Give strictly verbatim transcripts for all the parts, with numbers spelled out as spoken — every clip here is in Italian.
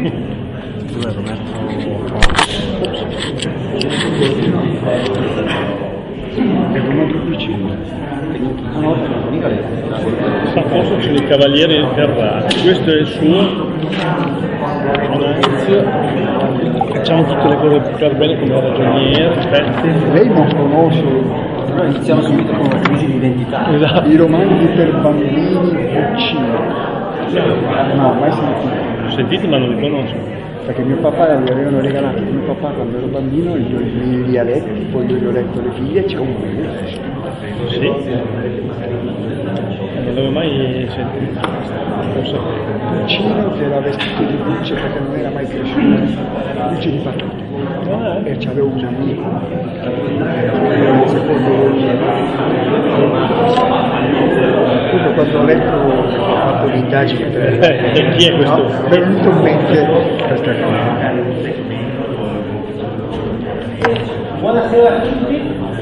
Dov'è Roberto? È molto vicino. Sta posto c'è il Cavaliere Ferrari, questo è il suo Ananzio. Facciamo tutte le cose per bene come ragioniere. Aspetti. Lei non conosce. Allora iniziamo subito con una crisi di identità. Esatto. I romanzi per bambini uccisi. No, mai sentito. Sentite ma non li conosco. Perché mio papà gli avevano regalato mio papà quando ero bambino i dialetti, poi io gli ho letto le figlie e c'è un quello. Sì? Non l'avevo mai sentito. Non so. Vicino che era vestito di luce perché non era mai cresciuto, luce di patate. Ah, E c'avevo un amico, era secondo lui, quando ho letto ho fatto l'indagine per Eh, chi è questo? no, mi è venuto in mente questa cosa. Buonasera a tutti.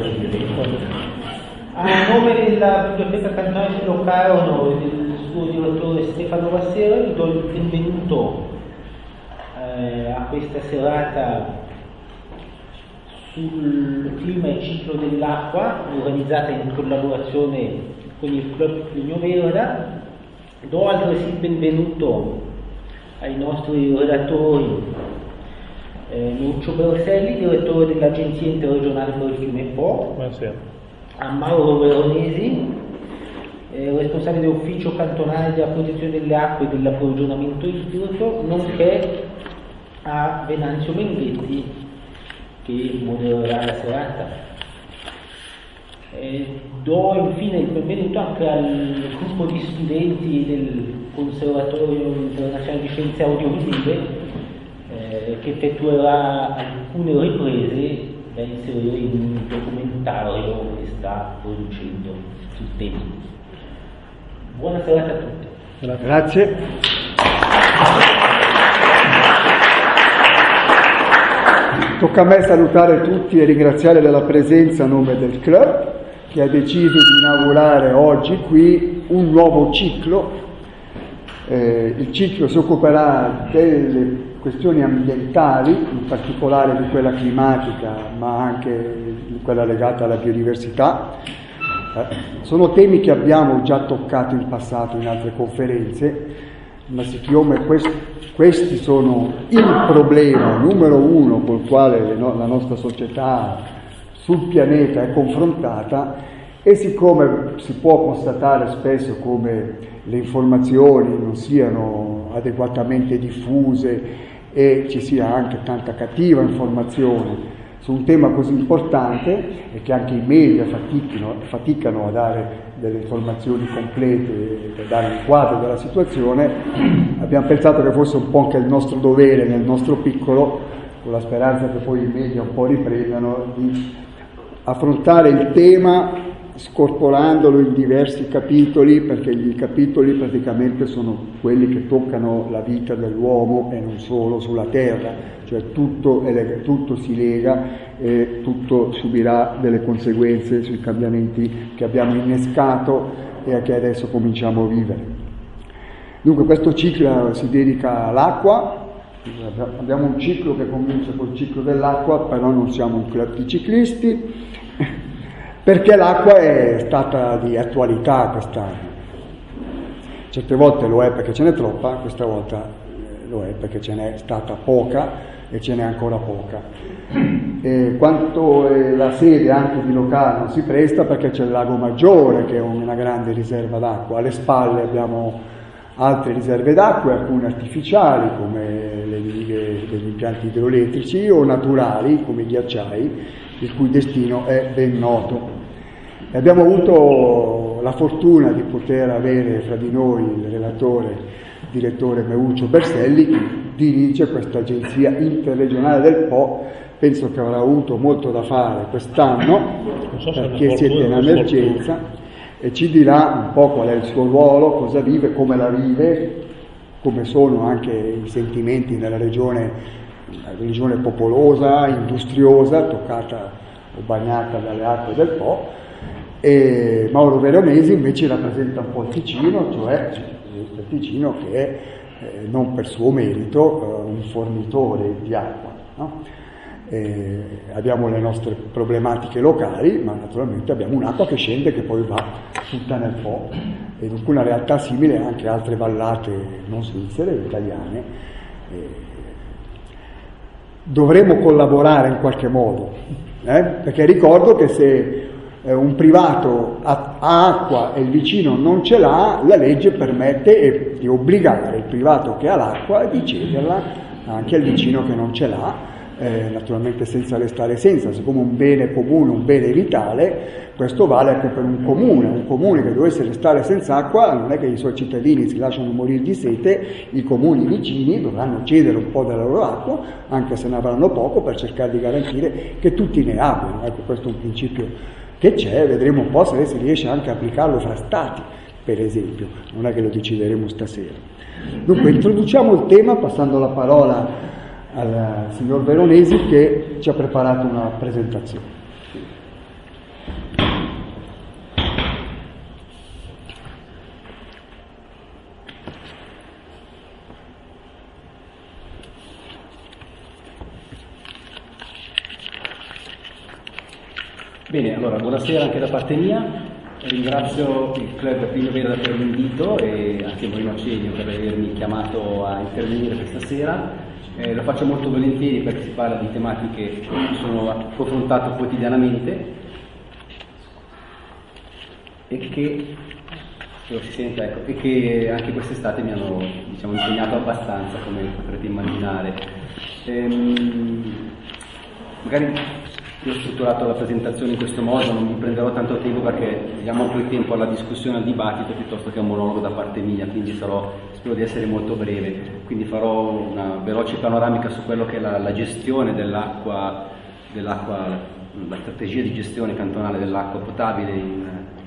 A nome della Biblioteca Cantonale di Locarno e del suo direttore Stefano Vassera vi do il benvenuto eh, a questa serata sul clima e ciclo dell'acqua, organizzata in collaborazione con il Club Plinio Verda. Do altresì il benvenuto ai nostri relatori eh, Nuccio Berselli, direttore dell'Agenzia Interregionale per il Fiume Po, Buonasera. a Mauro Veronesi, eh, responsabile dell'ufficio cantonale della protezione delle acque e dell'approvvigionamento idrico, nonché a Venanzio Menghetti, che modererà la serata. Eh, do infine il benvenuto anche al gruppo di studenti del Conservatorio Internazionale di Scienze Audiovisive, eh, che effettuerà alcune riprese da inserire in un documentario che sta producendo sul tema. Buona serata a tutti. Grazie. Tocca a me salutare tutti e ringraziare della presenza a nome del club che ha deciso di inaugurare oggi qui un nuovo ciclo. Eh, il ciclo si occuperà delle questioni ambientali, in particolare di quella climatica, ma anche di quella legata alla biodiversità. Eh, sono temi che abbiamo già toccato in passato in altre conferenze, ma siccome quest- questi sono il problema numero uno col quale no, la nostra società sul pianeta è confrontata, e siccome si può constatare spesso come le informazioni non siano adeguatamente diffuse e ci sia anche tanta cattiva informazione su un tema così importante e che anche i media faticano, faticano a dare delle informazioni complete per dare un quadro della situazione, abbiamo pensato che fosse un po' anche il nostro dovere nel nostro piccolo, con la speranza che poi i media un po' riprendano, di affrontare il tema scorporandolo in diversi capitoli, perché i capitoli praticamente sono quelli che toccano la vita dell'uomo e non solo sulla terra, cioè tutto, è leg- tutto si lega e tutto subirà delle conseguenze sui cambiamenti che abbiamo innescato e che adesso cominciamo a vivere. Dunque questo ciclo si dedica all'acqua, abbiamo un ciclo che comincia col ciclo dell'acqua, però non siamo un club di ciclisti, perché l'acqua è stata di attualità quest'anno. Certe volte lo è perché ce n'è troppa, questa volta lo è perché ce n'è stata poca e ce n'è ancora poca. E quanto la sede anche di Locarno si presta, perché c'è il Lago Maggiore che è una grande riserva d'acqua, alle spalle abbiamo altre riserve d'acqua, alcune artificiali come le dighe degli impianti idroelettrici o naturali come i ghiacciai, il cui destino è ben noto. E abbiamo avuto la fortuna di poter avere fra di noi il relatore, il direttore Meuccio Berselli, che dirige questa agenzia interregionale del Po. Penso che avrà avuto molto da fare quest'anno, so perché siete in emergenza, e ci dirà un po' qual è il suo ruolo, cosa vive, come la vive, come sono anche i sentimenti nella regione, una regione popolosa, industriosa, toccata o bagnata dalle acque del Po. E Mauro Veronesi invece rappresenta un po' il Ticino, cioè il Ticino che eh, non per suo merito, eh, un fornitore di acqua, no? Eh, abbiamo le nostre problematiche locali, ma naturalmente abbiamo un'acqua che scende, che poi va tutta nel Po, e dunque una realtà simile anche a altre vallate non svizzere, italiane. Eh, dovremo collaborare in qualche modo, eh? Perché ricordo che se eh, un privato ha, ha acqua e il vicino non ce l'ha, la legge permette eh, di obbligare il privato che ha l'acqua di cederla anche al vicino che non ce l'ha. Eh, naturalmente senza restare senza, siccome un bene comune, un bene vitale, questo vale anche per un comune, un comune che dovesse restare senza acqua, non è che i suoi cittadini si lasciano morire di sete, i comuni vicini dovranno cedere un po' della loro acqua, anche se ne avranno poco, per cercare di garantire che tutti ne abbiano. Ecco, questo è un principio che c'è, vedremo un po' se si riesce anche a applicarlo fra stati, per esempio, non è che lo decideremo stasera. Dunque, introduciamo il tema passando la parola al signor Veronesi, che ci ha preparato una presentazione. Bene, allora buonasera anche da parte mia, ringrazio il Club Primavera per l'invito e anche Morino Acenio per avermi chiamato a intervenire questa sera. Eh, lo faccio molto volentieri perché si parla di tematiche che sono confrontate quotidianamente e che, se lo si sente, ecco, e che anche quest'estate mi hanno, diciamo, impegnato abbastanza, come potrete immaginare. Ehm, magari io ho strutturato la presentazione in questo modo, non mi prenderò tanto tempo perché diamo poi tempo alla discussione, al dibattito, piuttosto che a un monologo da parte mia, quindi sarò, spero di essere molto breve. Quindi farò una veloce panoramica su quello che è la, la gestione dell'acqua, dell'acqua, la strategia di gestione cantonale dell'acqua potabile in...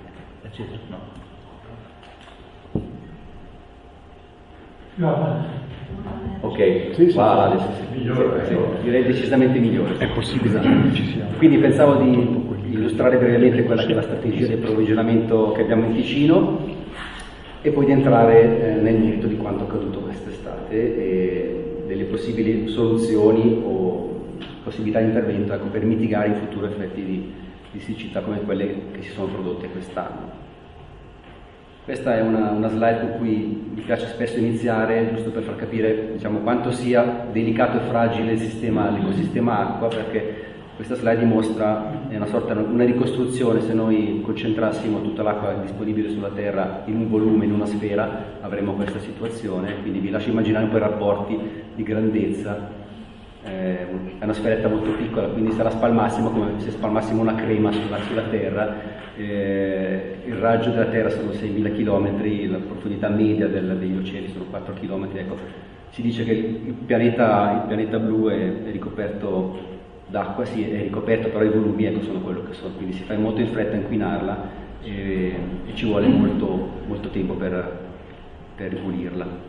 No. Ok, sì, sì, qua adesso sì. Migliore, sì, sì, direi decisamente migliore. È possibile esatto. Che ci sia. Quindi pensavo di illustrare brevemente quella che è la strategia di approvvigionamento che abbiamo in Ticino e poi di entrare eh, nel merito di quanto accaduto quest'estate e delle possibili soluzioni o possibilità di intervento, ecco, per mitigare in futuro effetti di, di siccità come quelle che si sono prodotte quest'anno. Questa è una, una slide con cui mi piace spesso iniziare, giusto per far capire, diciamo, quanto sia delicato e fragile il sistema, l'ecosistema acqua, perché questa slide dimostra, è una sorta, una ricostruzione. Se noi concentrassimo tutta l'acqua disponibile sulla Terra in un volume, in una sfera, avremmo questa situazione. Quindi vi lascio immaginare un po' i rapporti di grandezza. Eh, è una sferetta molto piccola, quindi se la spalmassimo come se spalmassimo una crema sulla, sulla Terra. Eh, il raggio della Terra sono seimila chilometri, la profondità media del, degli oceani sono quattro chilometri. Ecco, si dice che il pianeta, il pianeta blu è, è ricoperto d'acqua, sì, è ricoperto, però i volumi, ecco, sono quello che sono, quindi si fa molto in fretta a inquinarla e, e ci vuole molto, molto tempo per, per ripulirla.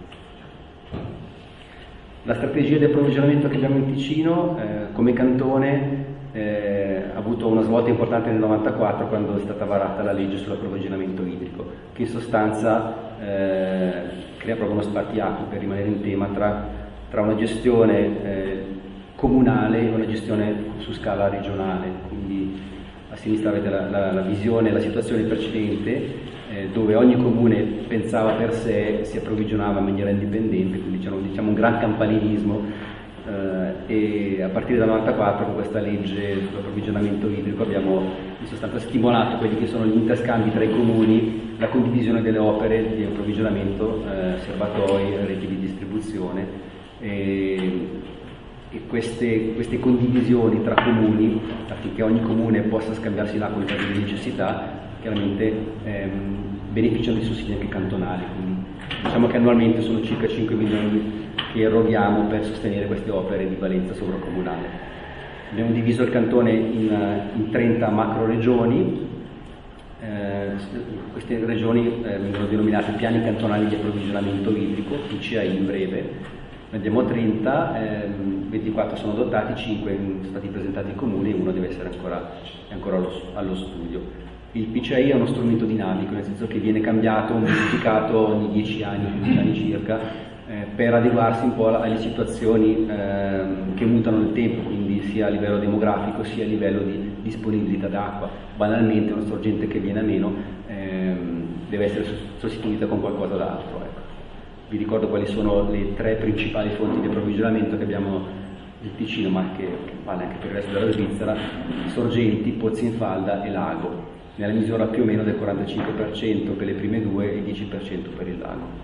La strategia di approvvigionamento che abbiamo in Ticino, eh, come cantone, eh, ha avuto una svolta importante nel novantaquattro, quando è stata varata la legge sull'approvvigionamento idrico, che in sostanza eh, crea proprio uno spartiacque, per rimanere in tema, tra, tra una gestione eh, comunale e una gestione su scala regionale. Quindi a sinistra avete la, la, la visione, la situazione precedente, eh, dove ogni comune pensava per sé, si approvvigionava in maniera indipendente, quindi c'era, diciamo, un gran campanilismo, eh, e a partire dal novantaquattro, con questa legge sull'approvvigionamento idrico, abbiamo in sostanza stimolato quelli che sono gli interscambi tra i comuni, la condivisione delle opere di approvvigionamento, eh, serbatoi, reti di distribuzione, e, e queste, queste condivisioni tra comuni, affinché ogni comune possa scambiarsi l'acqua in caso di necessità, chiaramente ehm, beneficiano di sussidi anche cantonali. Quindi diciamo che annualmente sono circa cinque milioni che eroghiamo per sostenere queste opere di valenza sovracomunale. Abbiamo diviso il cantone in, in trenta macro regioni. Eh, queste regioni eh, vengono denominate piani cantonali di approvvigionamento idrico, P C A I in breve. Ne abbiamo trenta, ehm, ventiquattro sono adottati, cinque sono stati presentati ai comuni e uno deve essere ancora, è ancora allo, allo studio. Il P C A I è uno strumento dinamico, nel senso che viene cambiato, modificato ogni dieci anni, quindici anni circa, eh, per adeguarsi un po' alle situazioni eh, che mutano nel tempo, quindi sia a livello demografico sia a livello di disponibilità d'acqua. Banalmente una sorgente che viene a meno ehm, deve essere sostituita con qualcosa d'altro. Ecco. Vi ricordo quali sono le tre principali fonti di approvvigionamento che abbiamo nel Ticino, ma che, che vale anche per il resto della Svizzera: sorgenti, pozzi in falda e lago, nella misura più o meno del quarantacinque per cento per le prime due e il dieci per cento per il lago.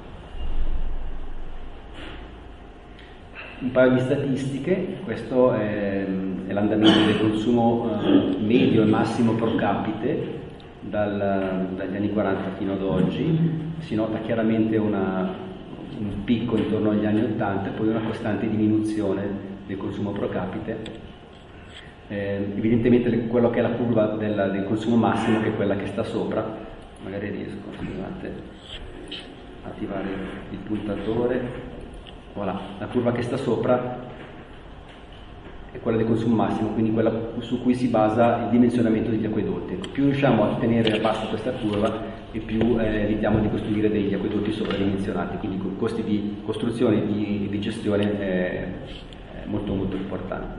Un paio di statistiche: questo è, è l'andamento del consumo eh, medio e massimo pro capite dal, dagli anni quaranta fino ad oggi. Si nota chiaramente una, un picco intorno agli anni ottanta e poi una costante diminuzione del consumo pro capite. Eh, evidentemente le, quello che è la curva del, del consumo massimo, che è quella che sta sopra, magari riesco, scusate, a attivare il puntatore. Voilà, la curva che sta sopra è quella del consumo massimo, quindi quella su cui si basa il dimensionamento degli acquedotti. Più riusciamo a tenere a basso questa curva e più eh, evitiamo di costruire degli acquedotti sovradimensionati, quindi con costi di costruzione e di, di gestione eh, molto molto importanti.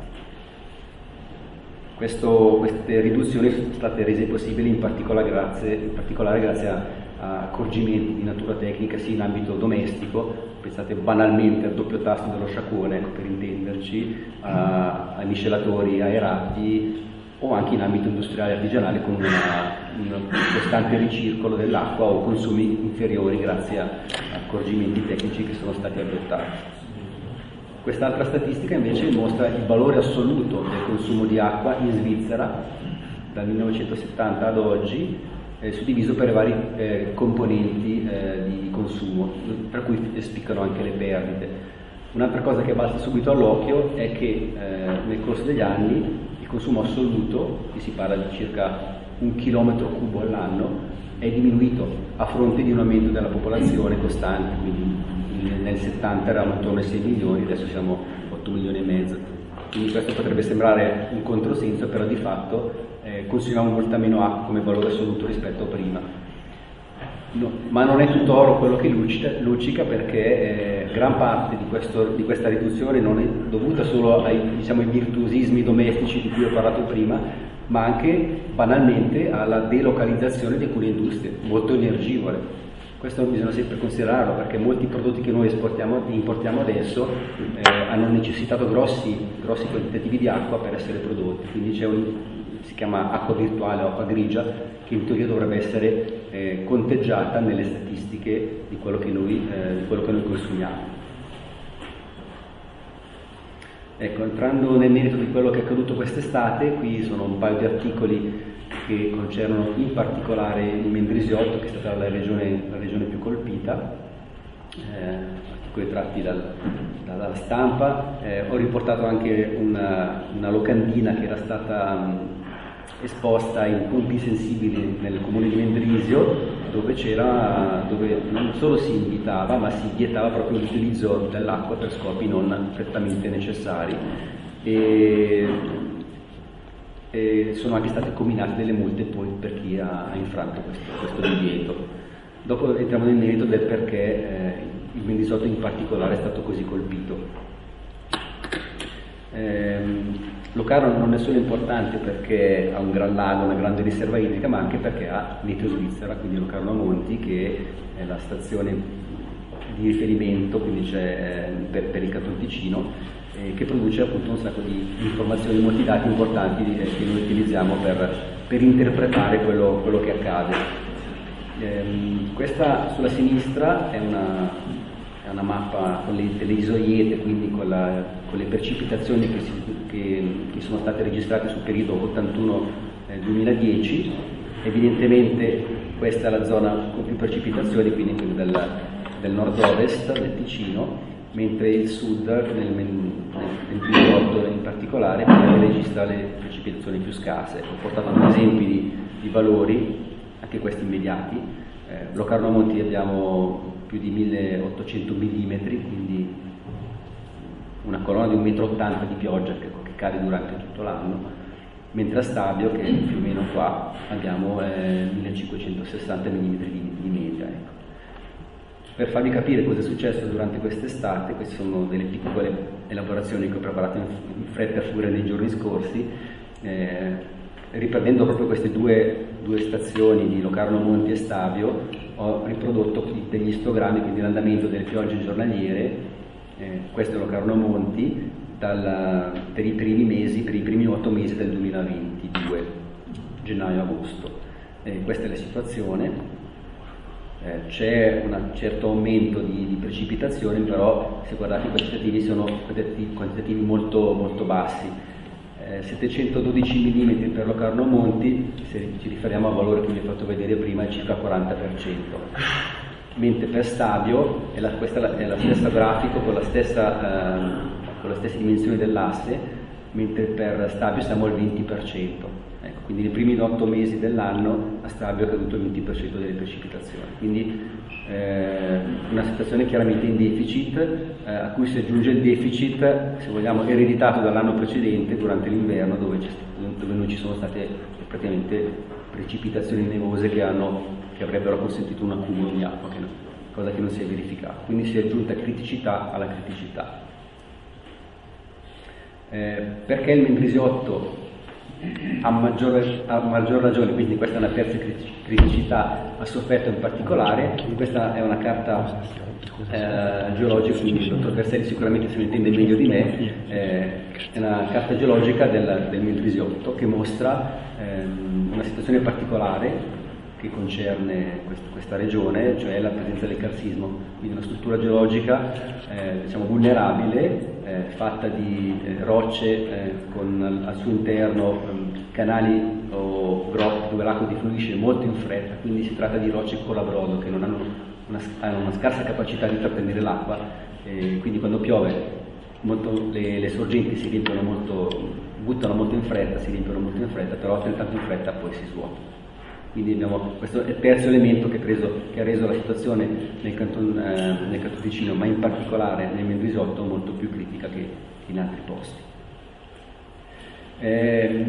Questo, queste riduzioni sono state rese possibili in particolare grazie, in particolare grazie a accorgimenti di natura tecnica sia in ambito domestico, pensate banalmente al doppio tasto dello sciacquone, ecco, per intenderci, a, ai miscelatori aerati, o anche in ambito industriale e artigianale con una, un costante ricircolo dell'acqua o consumi inferiori grazie a accorgimenti tecnici che sono stati adottati. Quest'altra statistica invece mostra il valore assoluto del consumo di acqua in Svizzera dal millenovecentosettanta ad oggi, Eh, suddiviso per i vari eh, componenti eh, di consumo, tra cui spiccano anche le perdite. Un'altra cosa che balza subito all'occhio è che eh, nel corso degli anni il consumo assoluto, qui si parla di circa un chilometro cubo all'anno, è diminuito a fronte di un aumento della popolazione costante, quindi nel settanta eravamo intorno ai sei milioni, adesso siamo otto milioni e mezzo. Quindi questo potrebbe sembrare un controsenso, però di fatto eh, consumiamo molta meno acqua come valore assoluto rispetto a prima. No, ma non è tutto oro quello che luccica, luccica perché eh, gran parte di, questo, di questa riduzione non è dovuta solo ai, diciamo, ai virtuosismi domestici di cui ho parlato prima, ma anche banalmente alla delocalizzazione di alcune industrie molto energivore. Questo bisogna sempre considerarlo, perché molti prodotti che noi esportiamo e importiamo adesso eh, hanno necessitato grossi, grossi quantitativi di acqua per essere prodotti, quindi c'è un, si chiama acqua virtuale o acqua grigia, che in teoria dovrebbe essere eh, conteggiata nelle statistiche di quello che noi, eh, di quello che noi consumiamo. Ecco, entrando nel merito di quello che è accaduto quest'estate, qui sono un paio di articoli che concernono in particolare il Mendrisiotto, che è stata la regione, la regione più colpita, eh, articoli tratti dal, dalla stampa. Eh, ho riportato anche una, una locandina che era stata um, esposta in punti sensibili nel comune di Mendrisio, dove c'era, dove non solo si invitava, ma si vietava proprio l'utilizzo dell'acqua per scopi non prettamente necessari. E, E sono anche state comminate delle multe poi per chi ha infranto questo, questo divieto. Dopo entriamo nel merito del perché eh, il Mendrisiotto in particolare è stato così colpito. Ehm, Locarno non è solo importante perché ha un gran lago, una grande riserva idrica, ma anche perché ha Meteo Svizzera, quindi Locarno a Monti, che è la stazione di riferimento, quindi c'è eh, per, per il Canton Ticino, Eh, che produce appunto un sacco di informazioni, molti dati importanti eh, che noi utilizziamo per, per interpretare quello, quello che accade. Ehm, questa sulla sinistra è una, è una mappa con le, delle isoiete, quindi con, la, con le precipitazioni che, si, che, che sono state registrate sul periodo ottantuno duemiladieci. Evidentemente questa è la zona con più precipitazioni, quindi quella del, del nord-ovest del Ticino, mentre il sud, nel Mendrisiotto in particolare, registra le precipitazioni più scarse. Ho portato due esempi di, di valori, anche questi immediati. Eh, Locarno a Monti abbiamo più di milleottocento millimetri, quindi una colonna di un metro e ottanta di pioggia che, che cade durante tutto l'anno, mentre a Stabio, che è più o meno qua, abbiamo eh, millecinquecentosessanta millimetri di, di media. Ecco. Per farvi capire cosa è successo durante quest'estate, queste sono delle piccole elaborazioni che ho preparato in, in fretta e furia nei giorni scorsi, eh, riprendendo proprio queste due, due stazioni di Locarno Monti e Stabio, ho riprodotto degli istogrammi, quindi l'andamento delle piogge giornaliere, eh, questo è Locarno Monti, dal, per i primi mesi, per i primi otto mesi del duemilaventidue, gennaio-agosto. Eh, questa è la situazione. Eh, c'è un certo aumento di, di precipitazioni, però se guardate i quantitativi sono quantitativi, quantitativi molto, molto bassi. Eh, settecentododici millimetri per Locarno Monti, se ci riferiamo al valore che vi ho fatto vedere prima, è circa il quaranta per cento. Mentre per Stabio, è la, questa è la stessa grafico con la stessa, eh, con le stesse dimensioni dell'asse, mentre per Stabio siamo al venti per cento. Ecco, quindi nei primi otto mesi dell'anno a Stabio è caduto il venti per cento delle precipitazioni, quindi eh, una situazione chiaramente in deficit, eh, a cui si aggiunge il deficit, se vogliamo, ereditato dall'anno precedente durante l'inverno, dove, dove non ci sono state praticamente precipitazioni nevose che, hanno, che avrebbero consentito un accumulo di acqua, che no, cosa che non si è verificata. Quindi si è aggiunta criticità alla criticità. Eh, perché il Mendrisiotto a maggior, a maggior ragione, quindi questa è una terza criticità, ha sofferto in particolare. Questa è una carta eh, geologica, quindi il dottor Berselli sicuramente se ne intende meglio di me, eh, è una carta geologica del, del Mendrisiotto che mostra ehm, una situazione particolare che concerne quest- questa regione, cioè la presenza del carsismo, quindi una struttura geologica eh, diciamo vulnerabile, eh, fatta di eh, rocce eh, con al, al suo interno um, canali o grotte dove l'acqua defluisce molto in fretta, quindi si tratta di rocce colabrodo che non hanno una, hanno una scarsa capacità di trattenere l'acqua, eh, quindi quando piove molto, le, le sorgenti si riempiono molto, buttano molto in fretta, si riempiono molto in fretta, però altrettanto in fretta poi si svuotano. Quindi abbiamo, questo è il terzo elemento che, preso, che ha reso la situazione nel Canton, eh, nel Canton Ticino, ma in particolare nel Mendrisiotto, molto più critica che in altri posti. Eh,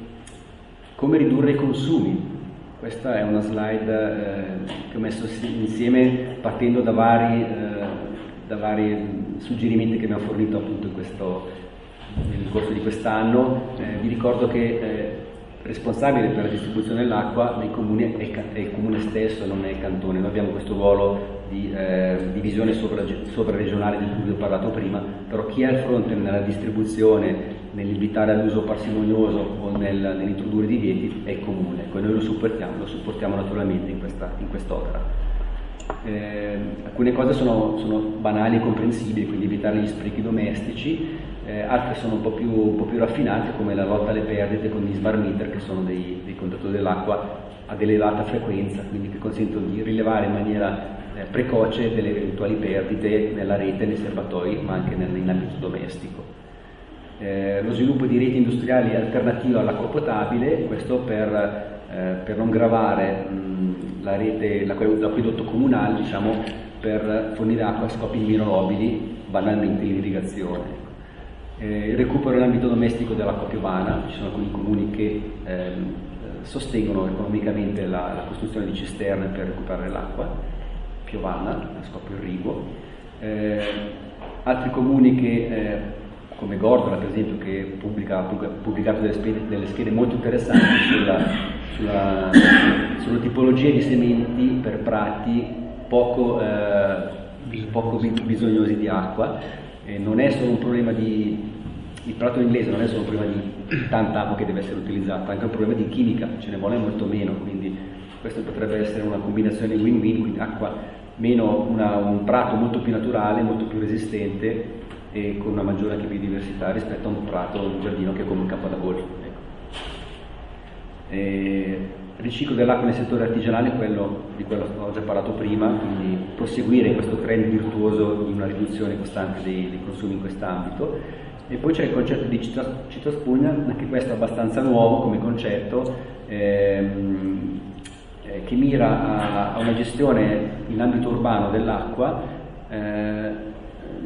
come ridurre i consumi? Questa è una slide eh, che ho messo insieme partendo da vari, eh, da vari suggerimenti che abbiamo fornito appunto in questo, nel corso di quest'anno. Eh, vi ricordo che eh, responsabile per la distribuzione dell'acqua nei comuni è, è il comune stesso, non è il cantone. Noi abbiamo questo ruolo di eh, divisione sovraregionale di cui vi ho parlato prima, però chi è al fronte nella distribuzione, nell'invitare all'uso parsimonioso o nel, nell'introdurre divieti è il comune. Ecco, noi lo supportiamo, lo supportiamo naturalmente in, questa, in quest'opera. Eh, alcune cose sono, sono banali e comprensibili, quindi evitare gli sprechi domestici, eh, altre sono un po' più, un po' più raffinate, come la lotta alle perdite con gli smart meter, che sono dei, dei contatori dell'acqua ad elevata frequenza, quindi che consentono di rilevare in maniera eh, precoce delle eventuali perdite nella rete, nei serbatoi, ma anche nel, in ambito domestico. Eh, lo sviluppo di reti industriali alternative all'acqua potabile, questo per Eh, per non gravare mh, la rete, l'acquedotto comunale, diciamo, per fornire acqua a scopi mirabili, banalmente l'irrigazione. Eh, il recupero nell'ambito domestico dell'acqua piovana, ci sono alcuni comuni che ehm, sostengono economicamente la, la costruzione di cisterne per recuperare l'acqua piovana a scopo irriguo. Eh, altri comuni che eh, come Gordola per esempio, che pubblica, ha pubblicato delle schede, delle schede molto interessanti sulla, sulla, sulla tipologia di sementi per prati poco, eh, poco bisognosi di acqua. E non è solo un problema di, il prato inglese non è solo un problema di tanta acqua che deve essere utilizzata, è anche un problema di chimica, ce ne vuole molto meno, quindi questo potrebbe essere una combinazione win-win, quindi acqua meno, una, un prato molto più naturale, molto più resistente e con una maggiore anche biodiversità rispetto a un prato, un giardino che è come un campo da golf. Ecco. E riciclo dell'acqua nel settore artigianale, quello di quello che ho già parlato prima, quindi proseguire questo trend virtuoso di una riduzione costante dei, dei consumi in quest'ambito. E poi c'è il concetto di citospugna, anche questo è abbastanza nuovo come concetto, ehm, eh, che mira a, a una gestione in ambito urbano dell'acqua, eh,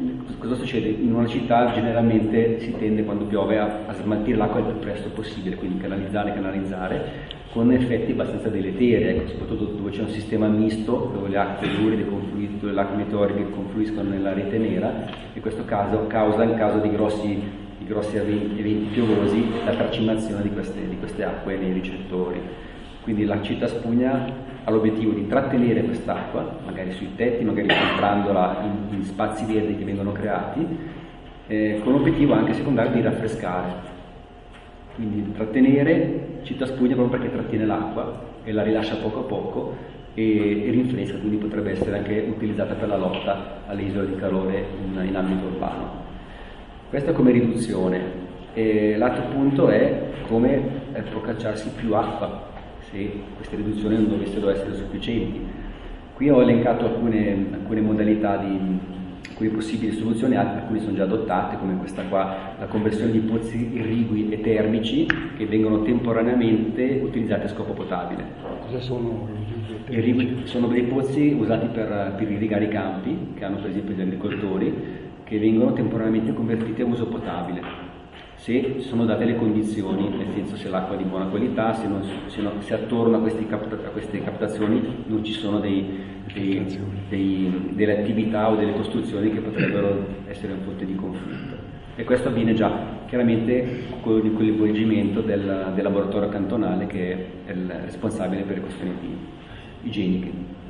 cosa succede? In una città generalmente si tende, quando piove, a, a smaltire l'acqua il più presto possibile, quindi canalizzare, canalizzare, con effetti abbastanza deleteri, ecco, soprattutto dove c'è un sistema misto, dove le acque luride, le acque meteoriche confluiscono nella rete nera, e questo caso causa, in caso di grossi, di grossi eventi, eventi piovosi, la tracimazione di queste, di queste acque nei ricettori. Quindi la città spugna ha l'obiettivo di trattenere quest'acqua, magari sui tetti, magari filtrandola in, in spazi verdi che vengono creati, eh, con l'obiettivo anche secondario di raffrescare. Quindi trattenere, città spugna proprio perché trattiene l'acqua e la rilascia poco a poco e, e rinfresca, quindi potrebbe essere anche utilizzata per la lotta alle isole di calore in, in ambito urbano. Questo come riduzione. E l'altro punto è come eh, procacciarsi più acqua, se queste riduzioni non dovessero essere sufficienti. Qui ho elencato alcune, alcune modalità, di, alcune possibili soluzioni, alcune sono già adottate, come questa qua, la conversione di pozzi irrigui e termici che vengono temporaneamente utilizzati a scopo potabile. Cosa sono i irrigui? Sono dei pozzi usati per, per irrigare i campi, che hanno per esempio gli agricoltori, che vengono temporaneamente convertiti a uso potabile, se sono date le condizioni, nel senso se l'acqua è di buona qualità, se, non, se, non, se attorno a, questi capta, a queste captazioni non ci sono dei, dei, dei, delle attività o delle costruzioni che potrebbero essere un fonte di conflitto. E questo avviene già chiaramente con il coinvolgimento del, del laboratorio cantonale, che è il responsabile per le questioni igieniche.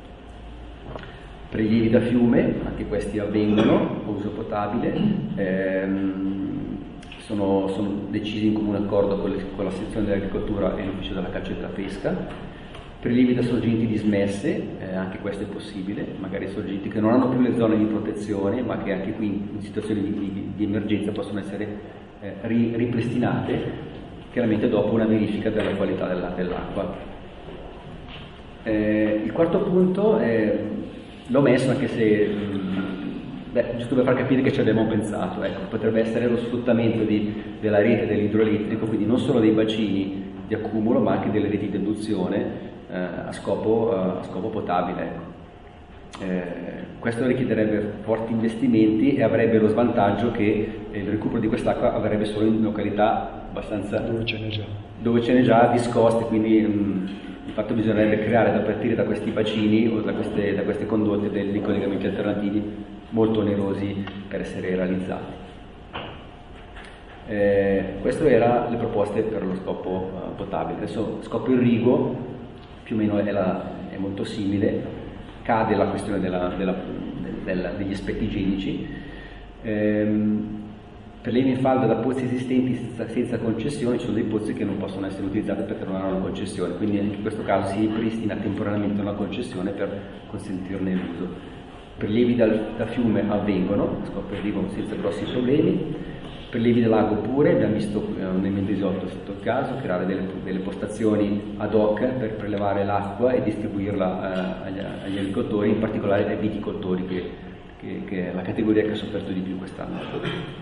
Prelievi da fiume, anche questi avvengono a uso potabile. Ehm, Sono, sono decisi in comune accordo con, le, con la sezione dell'agricoltura e l'ufficio della caccia e della pesca. Prelievi da sorgenti dismesse, eh, anche questo è possibile, magari sorgenti che non hanno più le zone di protezione, ma che anche qui in situazioni di, di, di emergenza possono essere eh, ri, ripristinate, chiaramente dopo una verifica della qualità della, dell'acqua. Eh, il quarto punto è, l'ho messo anche se... Mh, Beh, giusto per far capire che ci abbiamo pensato, ecco, potrebbe essere lo sfruttamento di, della rete dell'idroelettrico, quindi non solo dei bacini di accumulo, ma anche delle reti di adduzione eh, a, scopo, uh, a scopo potabile. Ecco. Eh, questo richiederebbe forti investimenti e avrebbe lo svantaggio che eh, il recupero di quest'acqua avrebbe solo in località abbastanza... Dove ce n'è già. Dove ce n'è già, discoste, quindi... Mh, di fatto bisognerebbe creare, da partire da questi bacini o da queste, da queste condotte, dei collegamenti alternativi molto onerosi per essere realizzati. Eh, queste erano le proposte per lo scopo uh, potabile. Adesso scopo irriguo più o meno è, la, è molto simile, cade la questione della, della, della, degli aspetti igienici. Eh, per le in falda da pozzi esistenti senza, senza concessione, ci sono dei pozzi che non possono essere utilizzati perché non hanno una concessione, quindi anche in questo caso si ripristina temporaneamente una concessione per consentirne l'uso. Prelievi dal, da fiume avvengono, scopo irriguo senza grossi problemi. Prelievi da lago pure, abbiamo visto nel Mendrisiotto sotto il caso, creare delle, delle postazioni ad hoc per prelevare l'acqua e distribuirla eh, agli, agli agricoltori, in particolare ai viticoltori, che, che, che è la categoria che ha sofferto di più quest'anno.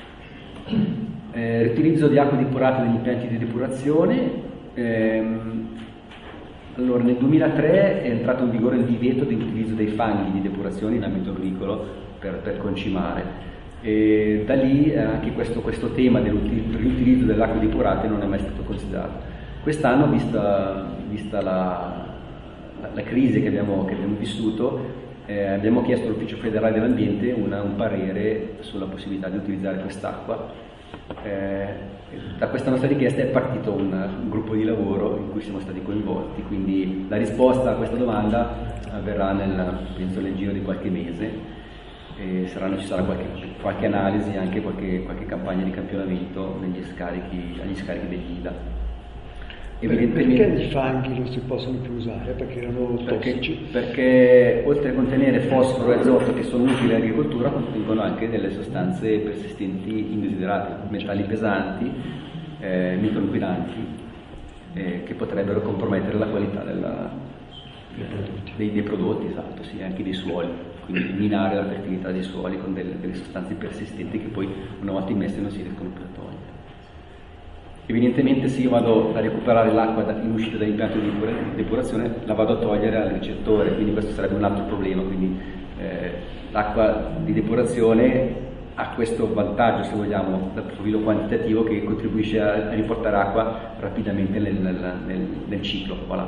Eh, riutilizzo di acqua depurata degli impianti di depurazione. Ehm, allora, nel duemilatré è entrato in vigore il divieto di utilizzo dei fanghi di depurazione in ambito agricolo per, per concimare. E da lì eh, anche questo, questo tema del riutilizzo delle acque depurate non è mai stato considerato. Quest'anno, vista, vista la, la, la crisi che abbiamo, che abbiamo vissuto, Eh, abbiamo chiesto all'Ufficio Federale dell'Ambiente una, un parere sulla possibilità di utilizzare quest'acqua. Eh, da questa nostra richiesta è partito un, un gruppo di lavoro in cui siamo stati coinvolti, quindi la risposta a questa domanda avverrà nel, penso, nel giro di qualche mese, e saranno, ci sarà qualche, qualche analisi, anche qualche, qualche campagna di campionamento negli scarichi, agli scarichi degli I D A. Perché i fanghi non si possono più usare? Perché erano tossici? Perché, perché oltre a contenere fosforo e azoto, che sono utili all'agricoltura, contengono anche delle sostanze persistenti indesiderate, metalli pesanti, eh, microinquinanti, eh, che potrebbero compromettere la qualità della, dei prodotti, dei, dei prodotti esatto, sì, anche dei suoli, quindi minare la fertilità dei suoli con delle, delle sostanze persistenti che poi una volta immesse non si riescono più a togliere. Evidentemente se io vado a recuperare l'acqua in uscita dall'impianto di depurazione, la vado a togliere al ricettore, quindi questo sarebbe un altro problema, quindi Eh, l'acqua di depurazione ha questo vantaggio, se vogliamo, dal profilo quantitativo, che contribuisce a, a riportare acqua rapidamente nel, nel, nel, nel ciclo. Voilà.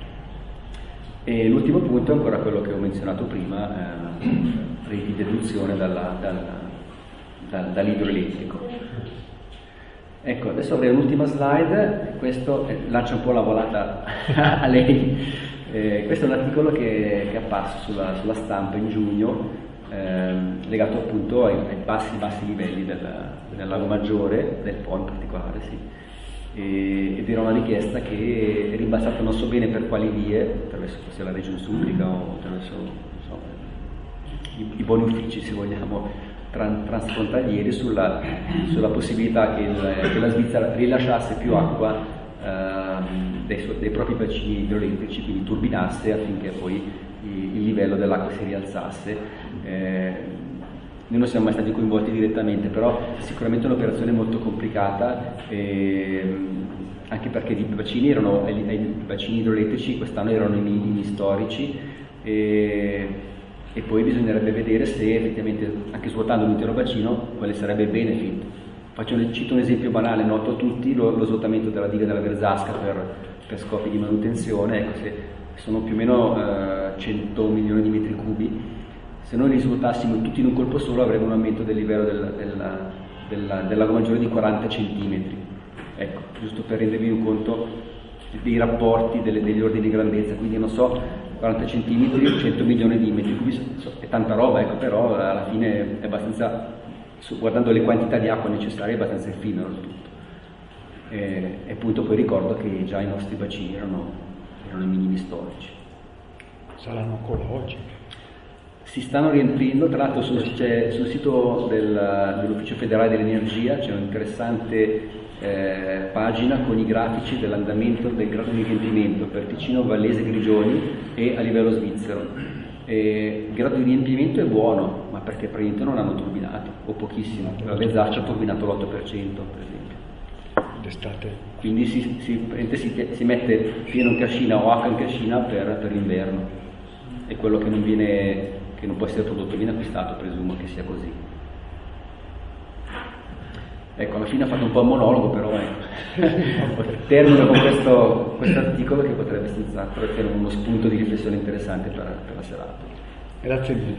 E l'ultimo punto è ancora quello che ho menzionato prima, eh, di deduzione dalla, dalla, da, dall'idroelettrico. Ecco, adesso avrei un'ultima slide, questo eh, lancia un po' la volata a lei. Eh, questo è un articolo che, che è apparso sulla, sulla stampa in giugno, ehm, legato appunto ai, ai bassi, bassi livelli del, del lago Maggiore, del Po in particolare, sì. E, ed era una richiesta che è rimbalzata non so bene per quali vie, attraverso forse la Regione Subrica o attraverso so, i, i buoni uffici, se vogliamo, tran, transfrontalieri, sulla, sulla possibilità che, il, che la Svizzera rilasciasse più acqua ehm, dei, dei propri bacini idroelettrici, quindi turbinasse affinché poi il, il livello dell'acqua si rialzasse. Eh, Noi non siamo mai stati coinvolti direttamente, però sicuramente è un'operazione molto complicata, e, anche perché i bacini, erano, i bacini idroelettrici quest'anno erano i minimi storici, e, e poi bisognerebbe vedere se effettivamente, anche svuotando l'intero bacino, quale sarebbe il benefit. Faccio un, cito un esempio banale, noto a tutti, lo, lo svuotamento della diga della Verzasca per, per scopi di manutenzione. Ecco, se sono più o meno eh, cento milioni di metri cubi. Se noi li svuotassimo tutti in un colpo solo, avremo un aumento del livello del, del, del, del lago Maggiore di quaranta centimetri. Ecco, giusto per rendervi un conto dei rapporti, delle, degli ordini di grandezza. Quindi non so, quaranta centimetri, cento milioni di metri cubi, è tanta roba, ecco, però alla fine è abbastanza, guardando le quantità di acqua necessarie, è abbastanza effimero il tutto. E, e appunto poi ricordo che già i nostri bacini erano, erano i minimi storici. Saranno ecologici. Si stanno riempiendo, tra l'altro sul, sul sito del, dell'Ufficio Federale dell'Energia c'è un'interessante eh, pagina con i grafici dell'andamento del grado di riempimento per Ticino, Vallese, Grigioni e a livello svizzero. E il grado di riempimento è buono, ma perché praticamente non hanno turbinato, o pochissimo. La Verzasca ha turbinato l'otto per cento, per esempio. D'estate. Quindi si, si, si, si mette pieno in cascina o acqua in cascina per, per l'inverno. È quello che non viene... che non può essere prodotto, viene acquistato, presumo che sia così. Ecco, alla fine ha fatto un po' un monologo, però ecco. Termino con questo, questo articolo che potrebbe senz'altro essere uno spunto di riflessione interessante per, per la serata. Grazie mille.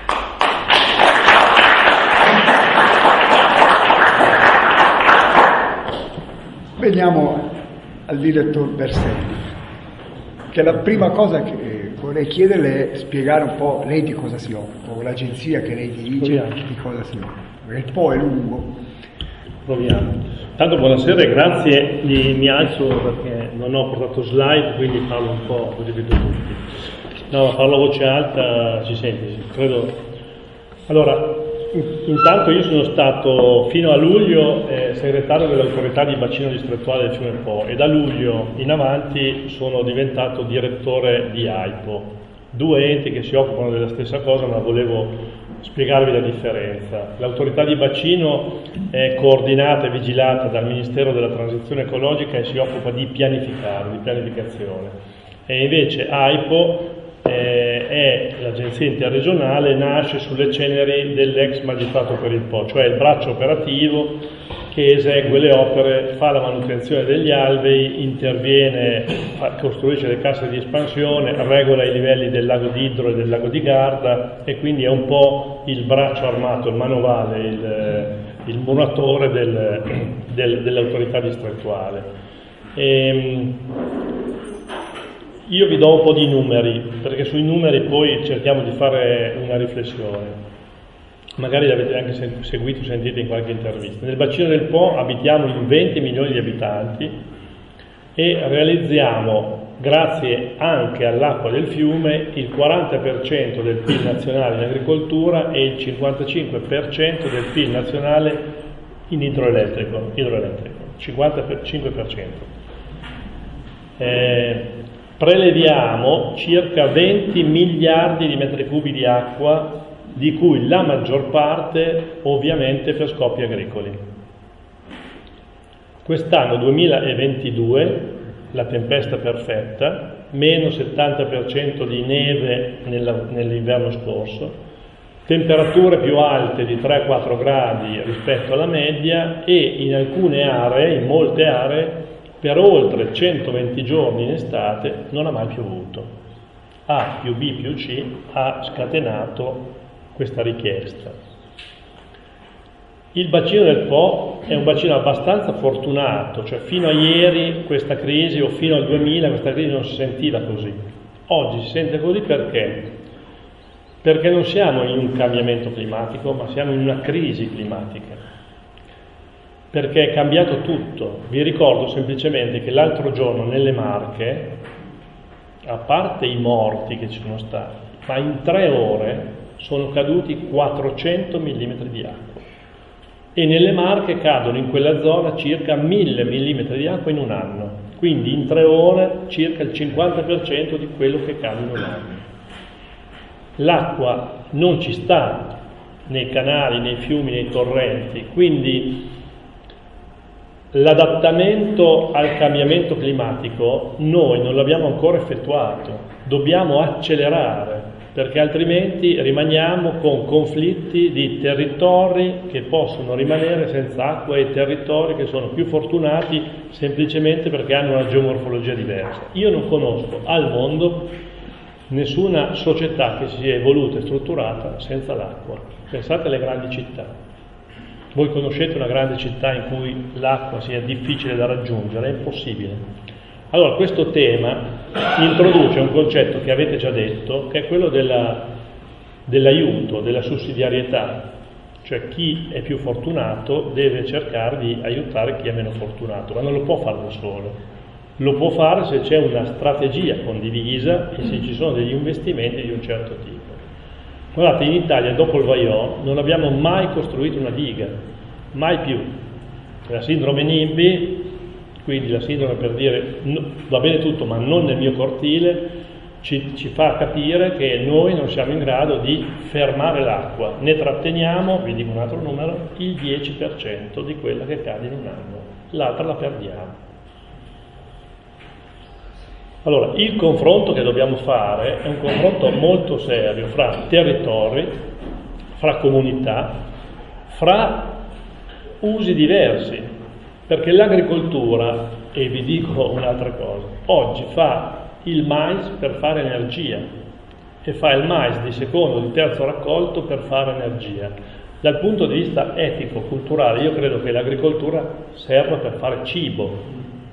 Veniamo al direttore Berselli, che la prima cosa che vorrei chiederle è spiegare un po' lei di cosa si occupa, l'agenzia che lei dirige di cosa si occupa, perché il Po è lungo. Proviamo. Tanto buonasera e grazie, mi, mi alzo perché non ho portato slide, quindi parlo un po' così vedo tutti. No, parlo a voce alta, si sente, credo. Allora, intanto io sono stato fino a luglio eh, segretario dell'autorità di bacino distrettuale del fiume Po e da luglio in avanti sono diventato direttore di AIPO, due enti che si occupano della stessa cosa, ma volevo spiegarvi la differenza. L'autorità di bacino è coordinata e vigilata dal Ministero della Transizione Ecologica e si occupa di pianificare, di pianificazione, e invece AIPO Eh, è l'agenzia interregionale, nasce sulle ceneri dell'ex magistrato per il Po, cioè il braccio operativo che esegue le opere, fa la manutenzione degli alvei, interviene, costruisce le casse di espansione, regola i livelli del lago di Idro e del lago di Garda, e quindi è un po' il braccio armato, il manovale, il, il muratore del, del, dell'autorità distrettuale. E, io vi do un po' di numeri, perché sui numeri poi cerchiamo di fare una riflessione. Magari l'avete anche seguito, sentito in qualche intervista. Nel bacino del Po abitiamo in venti milioni di abitanti e realizziamo, grazie anche all'acqua del fiume, il quaranta per cento del P I L nazionale in agricoltura e il cinquantacinque per cento del P I L nazionale in idroelettrico, idroelettrico cinquantacinque per cento. Eh, Preleviamo circa venti miliardi di metri cubi di acqua, di cui la maggior parte ovviamente per scopi agricoli. Quest'anno duemilaventidue, la tempesta perfetta, meno settanta per cento di neve nella, nell'inverno scorso, temperature più alte di tre quattro gradi rispetto alla media e in alcune aree, in molte aree, per oltre centoventi giorni in estate non ha mai piovuto. A più B più C ha scatenato questa richiesta. Il bacino del Po è un bacino abbastanza fortunato, cioè fino a ieri questa crisi o fino al duemila questa crisi non si sentiva così. Oggi si sente così perché? Perché non siamo in un cambiamento climatico, ma siamo in una crisi climatica. Perché è cambiato tutto. Vi ricordo semplicemente che l'altro giorno nelle Marche, a parte i morti che ci sono stati, ma in tre ore sono caduti quattrocento millimetri di acqua. E nelle Marche cadono in quella zona circa mille millimetri di acqua in un anno. Quindi in tre ore circa il cinquanta per cento di quello che cade in un anno. L'acqua non ci sta nei canali, nei fiumi, nei torrenti, quindi l'adattamento al cambiamento climatico noi non l'abbiamo ancora effettuato, dobbiamo accelerare, perché altrimenti rimaniamo con conflitti di territori che possono rimanere senza acqua e territori che sono più fortunati semplicemente perché hanno una geomorfologia diversa. Io non conosco al mondo nessuna società che si sia evoluta e strutturata senza l'acqua. Pensate alle grandi città. Voi conoscete una grande città in cui l'acqua sia difficile da raggiungere? È impossibile. Allora, questo tema introduce un concetto che avete già detto, che è quello della, dell'aiuto, della sussidiarietà. Cioè chi è più fortunato deve cercare di aiutare chi è meno fortunato, ma non lo può fare da solo. Lo può fare se c'è una strategia condivisa e se ci sono degli investimenti di un certo tipo. Guardate, in Italia dopo il Vajont non abbiamo mai costruito una diga, mai più. La sindrome NIMBY, quindi la sindrome per dire no, va bene tutto ma non nel mio cortile, ci, ci fa capire che noi non siamo in grado di fermare l'acqua, ne tratteniamo, vi dico un altro numero, il dieci per cento di quella che cade in un anno, l'altra la perdiamo. Allora, il confronto che dobbiamo fare è un confronto molto serio fra territori, fra comunità, fra usi diversi, perché l'agricoltura, e vi dico un'altra cosa, oggi fa il mais per fare energia e fa il mais di secondo, di terzo raccolto per fare energia. Dal punto di vista etico-culturale io credo che l'agricoltura serva per fare cibo,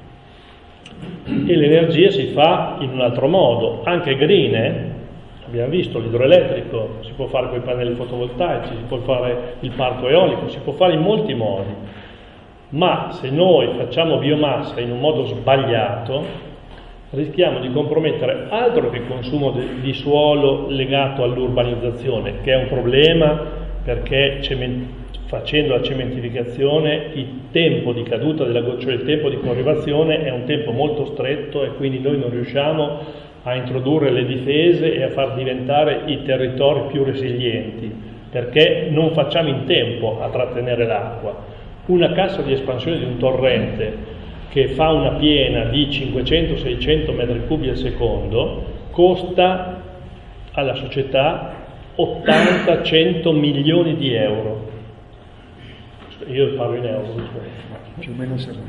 e l'energia si fa in un altro modo, anche green, eh? Abbiamo visto l'idroelettrico, si può fare con i pannelli fotovoltaici, si può fare il parco eolico, si può fare in molti modi, ma se noi facciamo biomassa in un modo sbagliato rischiamo di compromettere altro che il consumo de- di suolo legato all'urbanizzazione, che è un problema perché cement- facendo la cementificazione il tempo di caduta della goccia, cioè il tempo di corrivazione è un tempo molto stretto e quindi noi non riusciamo a introdurre le difese e a far diventare i territori più resilienti, perché non facciamo in tempo a trattenere l'acqua. Una cassa di espansione di un torrente che fa una piena di cinquecento seicento metri cubi al secondo costa alla società ottanta cento milioni di euro. Io parlo in euro, più o meno serve.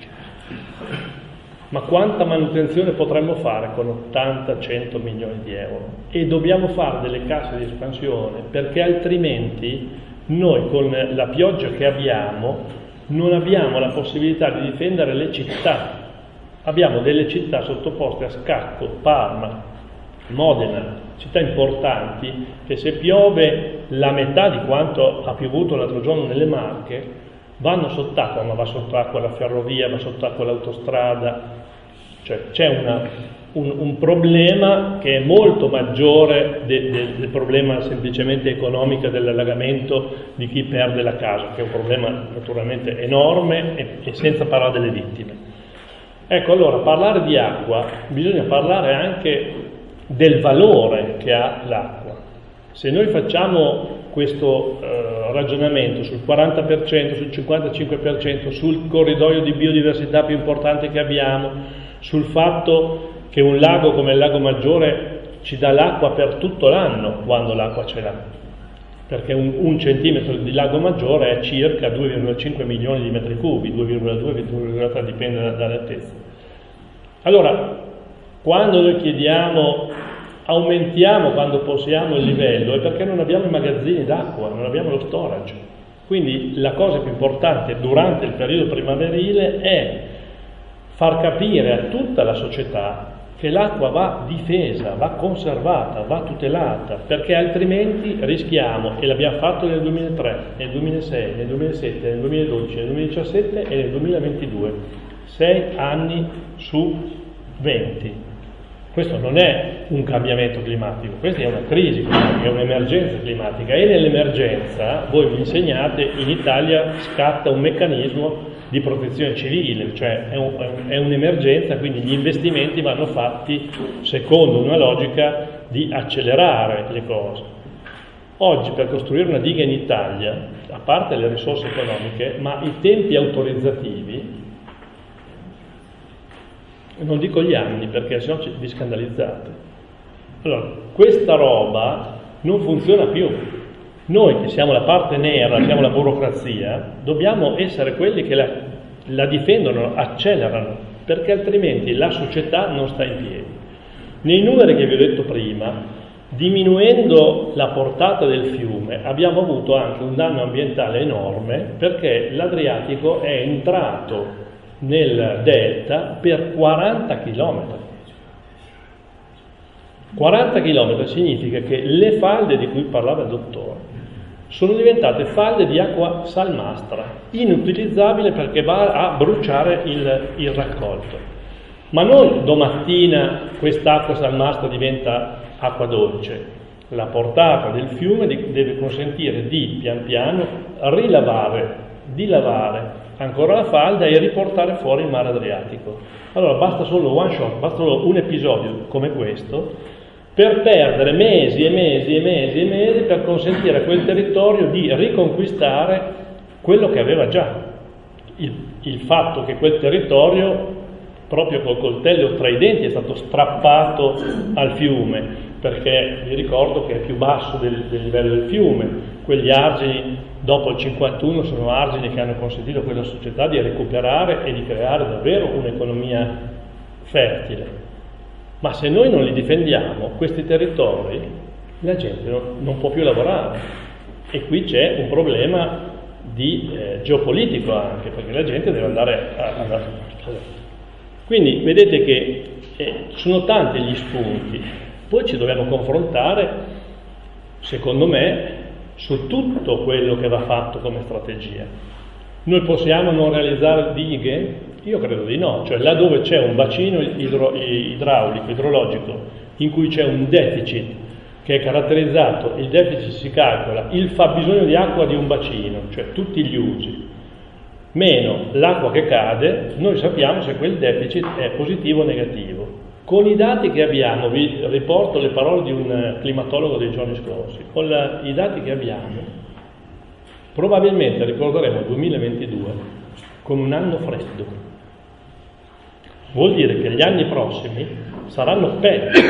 Ma quanta manutenzione potremmo fare con ottanta cento milioni di euro? E dobbiamo fare delle casse di espansione, perché altrimenti noi con la pioggia che abbiamo non abbiamo la possibilità di difendere le città. Abbiamo delle città sottoposte a scacco, Parma, Modena, città importanti, che se piove la metà di quanto ha piovuto l'altro giorno nelle Marche vanno sott'acqua, ma va sott'acqua la ferrovia, va sott'acqua l'autostrada, cioè c'è una, un, un problema che è molto maggiore de, de, del problema semplicemente economico dell'allagamento di chi perde la casa, che è un problema naturalmente enorme e, e senza parlare delle vittime. Ecco, allora parlare di acqua bisogna parlare anche del valore che ha l'acqua. Se noi facciamo questo eh, ragionamento sul quaranta per cento, sul cinquantacinque per cento, sul corridoio di biodiversità più importante che abbiamo, sul fatto che un lago come il Lago Maggiore ci dà l'acqua per tutto l'anno quando l'acqua ce l'ha, perché un, un centimetro di Lago Maggiore è circa due virgola cinque milioni di metri cubi, due virgola due due virgola tre dipende da, dall'altezza. Allora, quando noi chiediamo, aumentiamo quando possiamo il livello, è perché non abbiamo i magazzini d'acqua, non abbiamo lo storage. Quindi la cosa più importante durante il periodo primaverile è far capire a tutta la società che l'acqua va difesa, va conservata, va tutelata, perché altrimenti rischiamo, e l'abbiamo fatto nel duemilatré, nel duemilasei, nel duemilasette, nel duemiladodici, nel duemiladiciassette e nel duemilaventidue, sei anni su venti. Questo non è un cambiamento climatico, questa è una crisi climatica, è un'emergenza climatica, e nell'emergenza, voi mi insegnate, in Italia scatta un meccanismo di protezione civile, cioè è, un, è un'emergenza, quindi gli investimenti vanno fatti secondo una logica di accelerare le cose. Oggi per costruire una diga in Italia, a parte le risorse economiche, ma i tempi autorizzativi, non dico gli anni perché sennò vi scandalizzate. Allora, questa roba non funziona più. Noi che siamo la parte nera, siamo la burocrazia, dobbiamo essere quelli che la, la difendono, accelerano, perché altrimenti la società non sta in piedi. Nei numeri che vi ho detto prima, diminuendo la portata del fiume, abbiamo avuto anche un danno ambientale enorme, perché l'Adriatico è entrato nel delta per quaranta chilometri. quaranta chilometri significa che le falde di cui parlava il dottore sono diventate falde di acqua salmastra, inutilizzabile perché va a bruciare il, il raccolto. Ma non domattina quest'acqua salmastra diventa acqua dolce. La portata del fiume deve consentire di pian piano rilavare, dilavare ancora la falda e riportare fuori il mare Adriatico. Allora basta solo one shot, basta solo un episodio come questo per perdere mesi e mesi e mesi e mesi per consentire a quel territorio di riconquistare quello che aveva già. Il, il fatto che quel territorio, proprio col coltello tra i denti, è stato strappato al fiume, perché vi ricordo che è più basso del, del livello del fiume. Quegli argini dopo il cinquantuno sono argini che hanno consentito a quella società di recuperare e di creare davvero un'economia fertile. Ma se noi non li difendiamo, questi territori, la gente non, non può più lavorare. E qui c'è un problema di eh, geopolitico anche, perché la gente deve andare a... a, a... Quindi vedete che eh, sono tanti gli spunti. Poi ci dobbiamo confrontare, secondo me, su tutto quello che va fatto come strategia. Noi possiamo non realizzare dighe? Io credo di no, cioè là dove c'è un bacino idro, idraulico, idrologico, in cui c'è un deficit che è caratterizzato, il deficit si calcola, il fabbisogno di acqua di un bacino, cioè tutti gli usi, meno l'acqua che cade, noi sappiamo se quel deficit è positivo o negativo. Con i dati che abbiamo, vi riporto le parole di un climatologo dei giorni scorsi, con la, i dati che abbiamo, probabilmente ricorderemo il duemilaventidue con un anno freddo. Vuol dire che gli anni prossimi saranno peggio.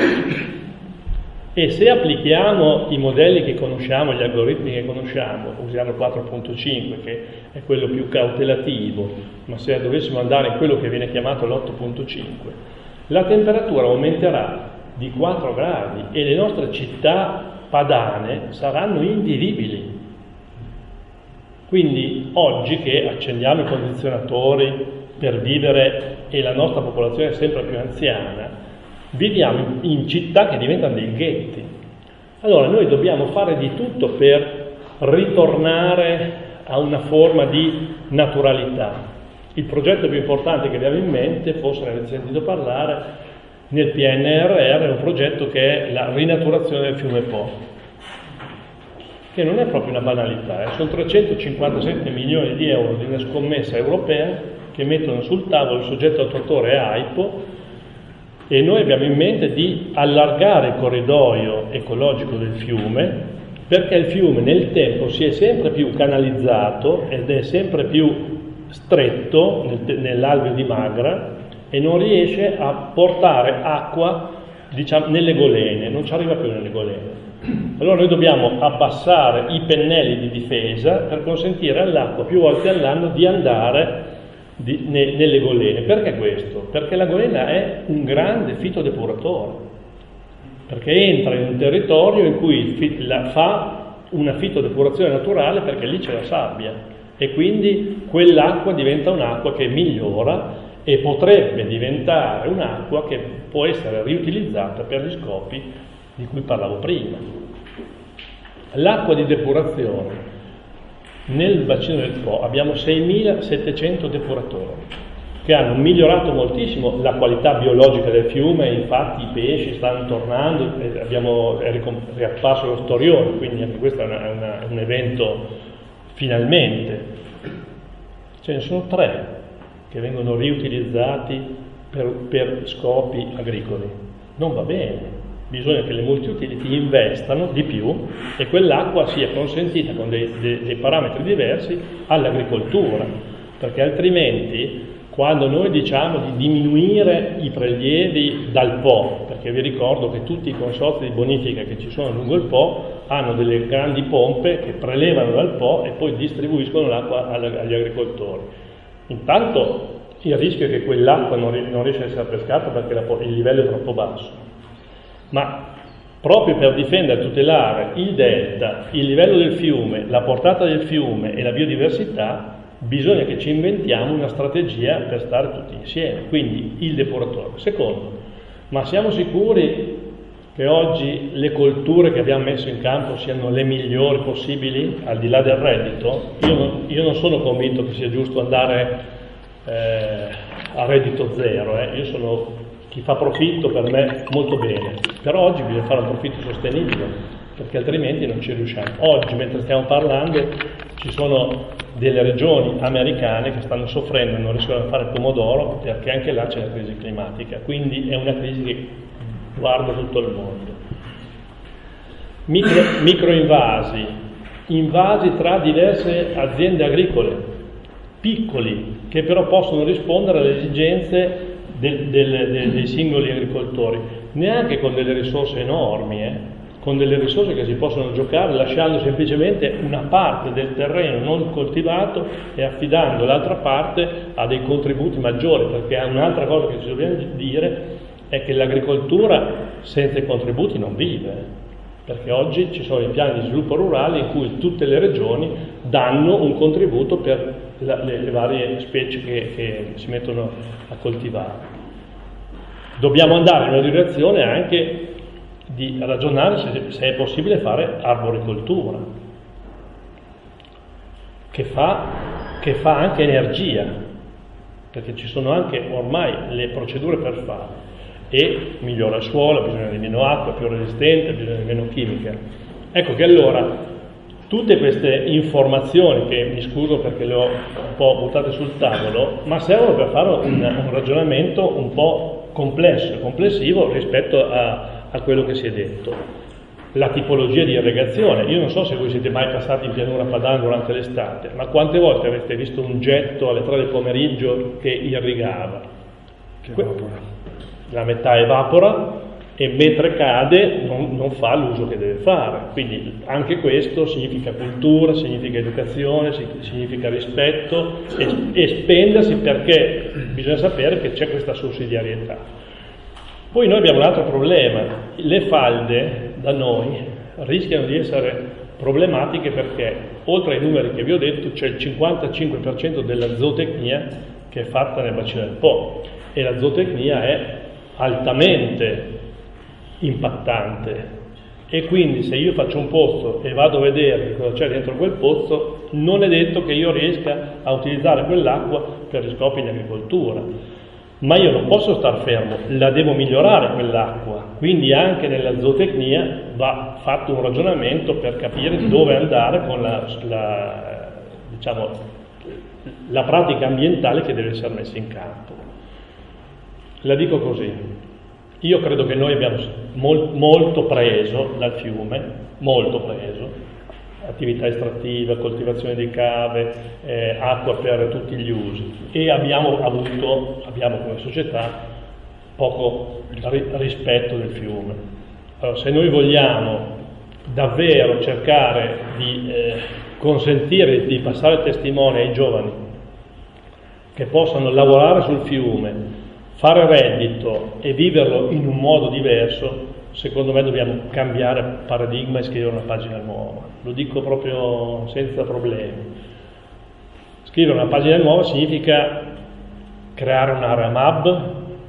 E se applichiamo i modelli che conosciamo, gli algoritmi che conosciamo, usiamo il quattro punto cinque, che è quello più cautelativo, ma se dovessimo andare in quello che viene chiamato l'otto punto cinque, la temperatura aumenterà di quattro gradi e le nostre città padane saranno invivibili. Quindi oggi che accendiamo i condizionatori per vivere e la nostra popolazione è sempre più anziana, viviamo in città che diventano dei ghetti. Allora noi dobbiamo fare di tutto per ritornare a una forma di naturalità. Il progetto più importante che abbiamo in mente, forse ne avete sentito parlare, nel P N R R è un progetto che è la rinaturazione del fiume Po, che non è proprio una banalità, eh. Sono trecentocinquantasette milioni di euro di una scommessa europea che mettono sul tavolo il soggetto attuatore è AIPO, e noi abbiamo in mente di allargare il corridoio ecologico del fiume, perché il fiume nel tempo si è sempre più canalizzato ed è sempre più stretto nel, nell'alveo di Magra, e non riesce a portare acqua, diciamo, nelle golene, non ci arriva più nelle golene. Allora noi dobbiamo abbassare i pennelli di difesa per consentire all'acqua più volte all'anno di andare di, ne, nelle golene. Perché questo? Perché la golena è un grande fitodepuratore, perché entra in un territorio in cui la, fa una fitodepurazione naturale, perché lì c'è la sabbia e quindi quell'acqua diventa un'acqua che migliora e potrebbe diventare un'acqua che può essere riutilizzata per gli scopi di cui parlavo prima. L'acqua di depurazione, nel bacino del Po abbiamo seimilasettecento depuratori che hanno migliorato moltissimo la qualità biologica del fiume, infatti i pesci stanno tornando, abbiamo, è riapparso lo storione, quindi anche questo è una, una, un evento finalmente. Ce ne sono tre che vengono riutilizzati per, per scopi agricoli. Non va bene. Bisogna che le multi-utility investano di più e quell'acqua sia consentita con dei, dei, dei parametri diversi all'agricoltura, perché altrimenti quando noi diciamo di diminuire i prelievi dal Po, perché vi ricordo che tutti i consorzi di bonifica che ci sono lungo il Po hanno delle grandi pompe che prelevano dal Po e poi distribuiscono l'acqua agli agricoltori. Intanto il rischio è che quell'acqua non riesce a essere pescata perché il livello è troppo basso. Ma proprio per difendere e tutelare il delta, il livello del fiume, la portata del fiume e la biodiversità, bisogna che ci inventiamo una strategia per stare tutti insieme, quindi il depuratore. Secondo, ma siamo sicuri che oggi le colture che abbiamo messo in campo siano le migliori possibili al di là del reddito? Io non, io non sono convinto che sia giusto andare eh, a reddito zero, eh. Io sono... chi fa profitto per me molto bene, però oggi bisogna fare un profitto sostenibile, perché altrimenti non ci riusciamo. Oggi, mentre stiamo parlando, ci sono delle regioni americane che stanno soffrendo e non riescono a fare il pomodoro perché anche là c'è la crisi climatica, quindi è una crisi che guarda tutto il mondo. Micro, microinvasi, invasi tra diverse aziende agricole, piccoli, che però possono rispondere alle esigenze Del, del, del, dei singoli agricoltori, neanche con delle risorse enormi, eh, con delle risorse che si possono giocare lasciando semplicemente una parte del terreno non coltivato e affidando l'altra parte a dei contributi maggiori, perché un'altra cosa che ci dobbiamo dire è che l'agricoltura senza i contributi non vive, perché oggi ci sono i piani di sviluppo rurale in cui tutte le regioni danno un contributo per la, le, le varie specie che, che si mettono a coltivare. Dobbiamo andare in una direzione anche di ragionare se, se è possibile fare arboricoltura, che fa, che fa anche energia, perché ci sono anche ormai le procedure per fare, e migliora il suolo, bisogna di meno acqua, più resistente, bisogna di meno chimica. Ecco che allora tutte queste informazioni, che mi scuso perché le ho un po' buttate sul tavolo, ma servono per fare un, un ragionamento un po' complesso e complessivo rispetto a, a quello che si è detto. La tipologia di irrigazione, io non so se voi siete mai passati in pianura padana durante l'estate, ma quante volte avete visto un getto alle tre del pomeriggio che irrigava? Che evapora. La metà evapora e mentre cade non, non fa l'uso che deve fare, quindi anche questo significa cultura, significa educazione, significa rispetto e, e spendersi, perché bisogna sapere che c'è questa sussidiarietà. Poi noi abbiamo un altro problema: le falde da noi rischiano di essere problematiche perché oltre ai numeri che vi ho detto c'è il cinquantacinque per cento della zootecnia che è fatta nel bacino del Po, e la zootecnia è altamente impattante, e quindi se io faccio un pozzo e vado a vedere cosa c'è dentro quel pozzo, non è detto che io riesca a utilizzare quell'acqua per gli scopi di agricoltura, ma io non posso star fermo, la devo migliorare quell'acqua, quindi anche nella zootecnia va fatto un ragionamento per capire dove andare con la, la, diciamo, la pratica ambientale che deve essere messa in campo. La dico così: io credo che noi abbiamo mol, molto preso dal fiume, molto preso, attività estrattiva, coltivazione di cave, eh, acqua per tutti gli usi, e abbiamo avuto, abbiamo come società, poco ri- rispetto del fiume. Allora, se noi vogliamo davvero cercare di eh, consentire di passare testimone ai giovani che possano lavorare sul fiume, fare reddito e viverlo in un modo diverso, secondo me dobbiamo cambiare paradigma e scrivere una pagina nuova. Lo dico proprio senza problemi. Scrivere una pagina nuova significa creare un'area M A B,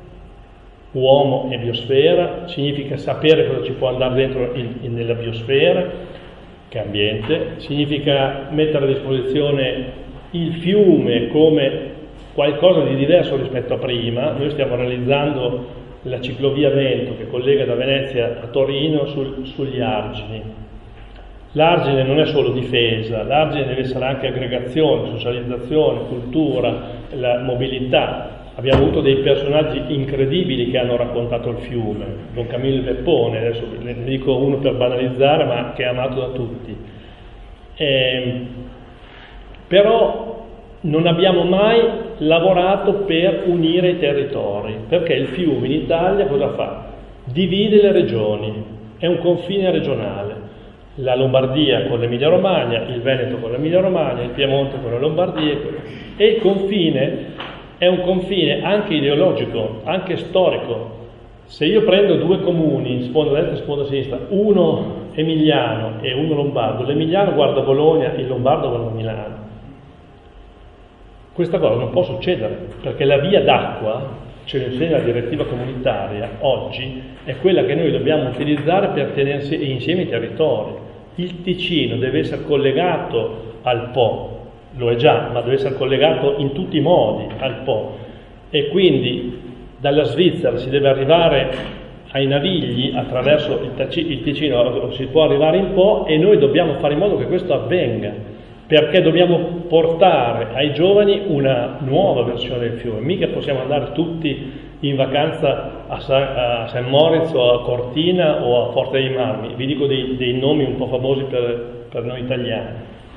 uomo e biosfera, significa sapere cosa ci può andare dentro in, in, nella biosfera, che è ambiente, significa mettere a disposizione il fiume come qualcosa di diverso rispetto a prima. Noi stiamo realizzando la ciclovia Vento che collega da Venezia a Torino sul, sugli argini. L'argine non è solo difesa, l'argine deve essere anche aggregazione, socializzazione, cultura, la mobilità. Abbiamo avuto dei personaggi incredibili che hanno raccontato il fiume, Don Camillo Peppone, adesso ne dico uno per banalizzare, ma che è amato da tutti. Eh, però non abbiamo mai lavorato per unire i territori, perché il fiume in Italia cosa fa? Divide le regioni, è un confine regionale. La Lombardia con l'Emilia Romagna, il Veneto con l'Emilia Romagna, il Piemonte con la Lombardia, e il confine è un confine anche ideologico, anche storico. Se io prendo due comuni, sponda destra e sponda sinistra, uno emiliano e uno lombardo, l'emiliano guarda Bologna, il lombardo guarda Milano. Questa cosa non può succedere, perché la via d'acqua, ce lo insegna la direttiva comunitaria, oggi è quella che noi dobbiamo utilizzare per tenersi insieme i territori. Il Ticino deve essere collegato al Po, lo è già, ma deve essere collegato in tutti i modi al Po, e quindi dalla Svizzera si deve arrivare ai Navigli attraverso il, Taci- il Ticino, si può arrivare in Po, e noi dobbiamo fare in modo che questo avvenga, perché dobbiamo portare ai giovani una nuova versione del fiume. Mica possiamo andare tutti in vacanza a San, a San Moritz o a Cortina o a Forte dei Marmi, vi dico dei, dei nomi un po' famosi per, per noi italiani,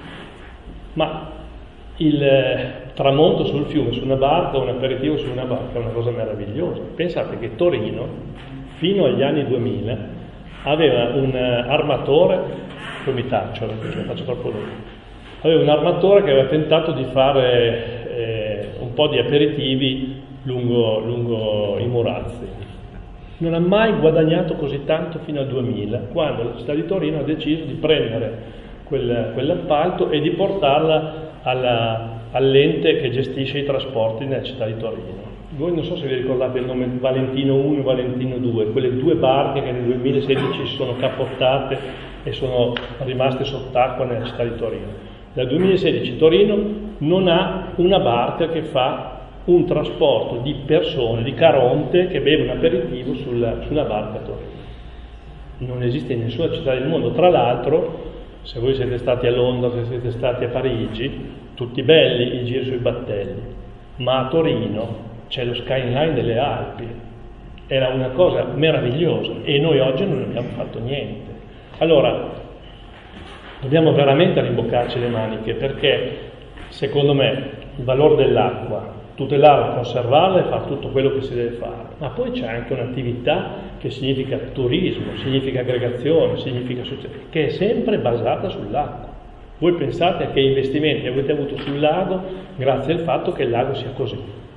ma il tramonto sul fiume su una barca, un aperitivo su una barca è una cosa meravigliosa. Pensate che Torino fino agli anni duemila aveva un armatore, poi mi taccio, ce lo faccio troppo lungo, aveva un armatore che aveva tentato di fare eh, un po' di aperitivi lungo, lungo i Murazzi. Non ha mai guadagnato così tanto fino al duemila, quando la città di Torino ha deciso di prendere quel, quell'appalto e di portarla alla, all'ente che gestisce i trasporti nella città di Torino. Voi non so se vi ricordate il nome Valentino uno e Valentino due, quelle due barche che nel duemilasedici si sono cappottate e sono rimaste sott'acqua nella città di Torino. Dal duemilasedici Torino non ha una barca che fa un trasporto di persone, di Caronte, che beve un aperitivo sulla, su una barca a Torino. Non esiste in nessuna città del mondo. Tra l'altro, se voi siete stati a Londra, se siete stati a Parigi, tutti belli i giri sui battelli, ma a Torino c'è lo skyline delle Alpi. Era una cosa meravigliosa e noi oggi non abbiamo fatto niente. Allora, dobbiamo veramente rimboccarci le maniche, perché secondo me il valore dell'acqua, tutelarla, conservarla e fare tutto quello che si deve fare, ma poi c'è anche un'attività che significa turismo, significa aggregazione, significa che è sempre basata sull'acqua. Voi pensate a che investimenti avete avuto sul lago grazie al fatto che il lago sia così.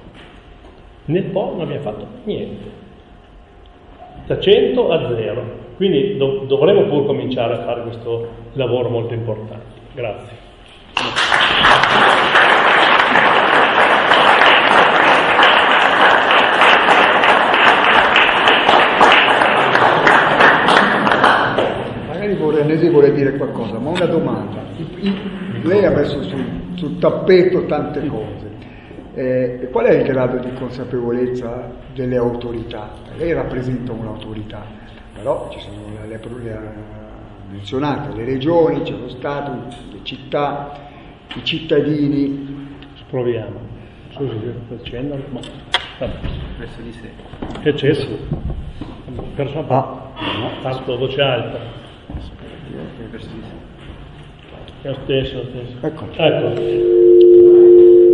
Nel Po non abbiamo fatto niente, da cento a zero, quindi dov- dovremo pur cominciare a fare questo lavoro molto importante. Grazie. Vorrei, vuole dire qualcosa, ma una domanda. I, i, lei ha messo sul, sul tappeto tante cose. Eh, qual è il grado di consapevolezza delle autorità? Lei rappresenta un'autorità, però ci sono le, le, le menzionate, le regioni, c'è lo Stato, le città, i cittadini. Proviamo. Scusi, sto accendendo, ma verso di sé. Che accesso? Persona, ah, no, tanto voce alta. Verso di sé. È lo stesso, lo stesso. Ecco. Ecco.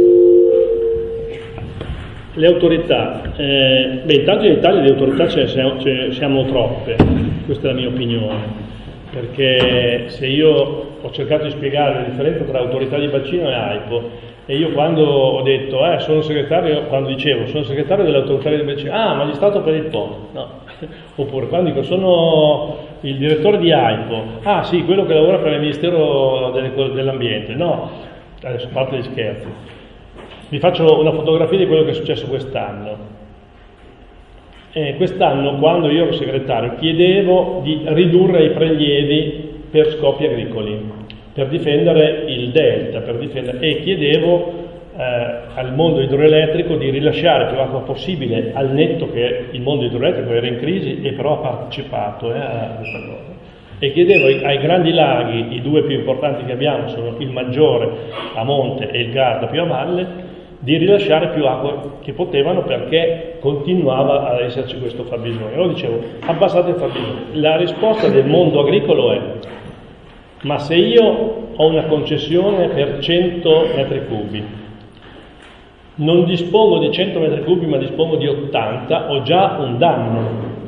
Le autorità, eh, beh, intanto in Italia le autorità ce ne siamo, ce siamo troppe, questa è la mia opinione, perché se io ho cercato di spiegare la differenza tra autorità di bacino e AIPO, e io quando ho detto, eh, sono segretario, quando dicevo, sono segretario dell'autorità di bacino, ah, magistrato per il Po, no, oppure quando dico, sono il direttore di AIPO, ah sì, quello che lavora per il Ministero dell'Ambiente, no, adesso parte gli scherzi. Vi faccio una fotografia di quello che è successo quest'anno. Eh, quest'anno, quando io ero segretario, chiedevo di ridurre i prelievi per scopi agricoli, per difendere il delta, per difendere, e chiedevo eh, al mondo idroelettrico di rilasciare più acqua possibile, al netto che il mondo idroelettrico era in crisi e però ha partecipato eh, a questa cosa. E chiedevo ai, ai grandi laghi, i due più importanti che abbiamo sono il Maggiore a monte e il Garda più a valle, di rilasciare più acqua che potevano, perché continuava ad esserci questo fabbisogno. Io dicevo, abbassate il fabbisogno. La risposta del mondo agricolo è, ma se io ho una concessione per cento metri cubi, non dispongo di cento metri cubi ma dispongo di ottanta, ho già un danno.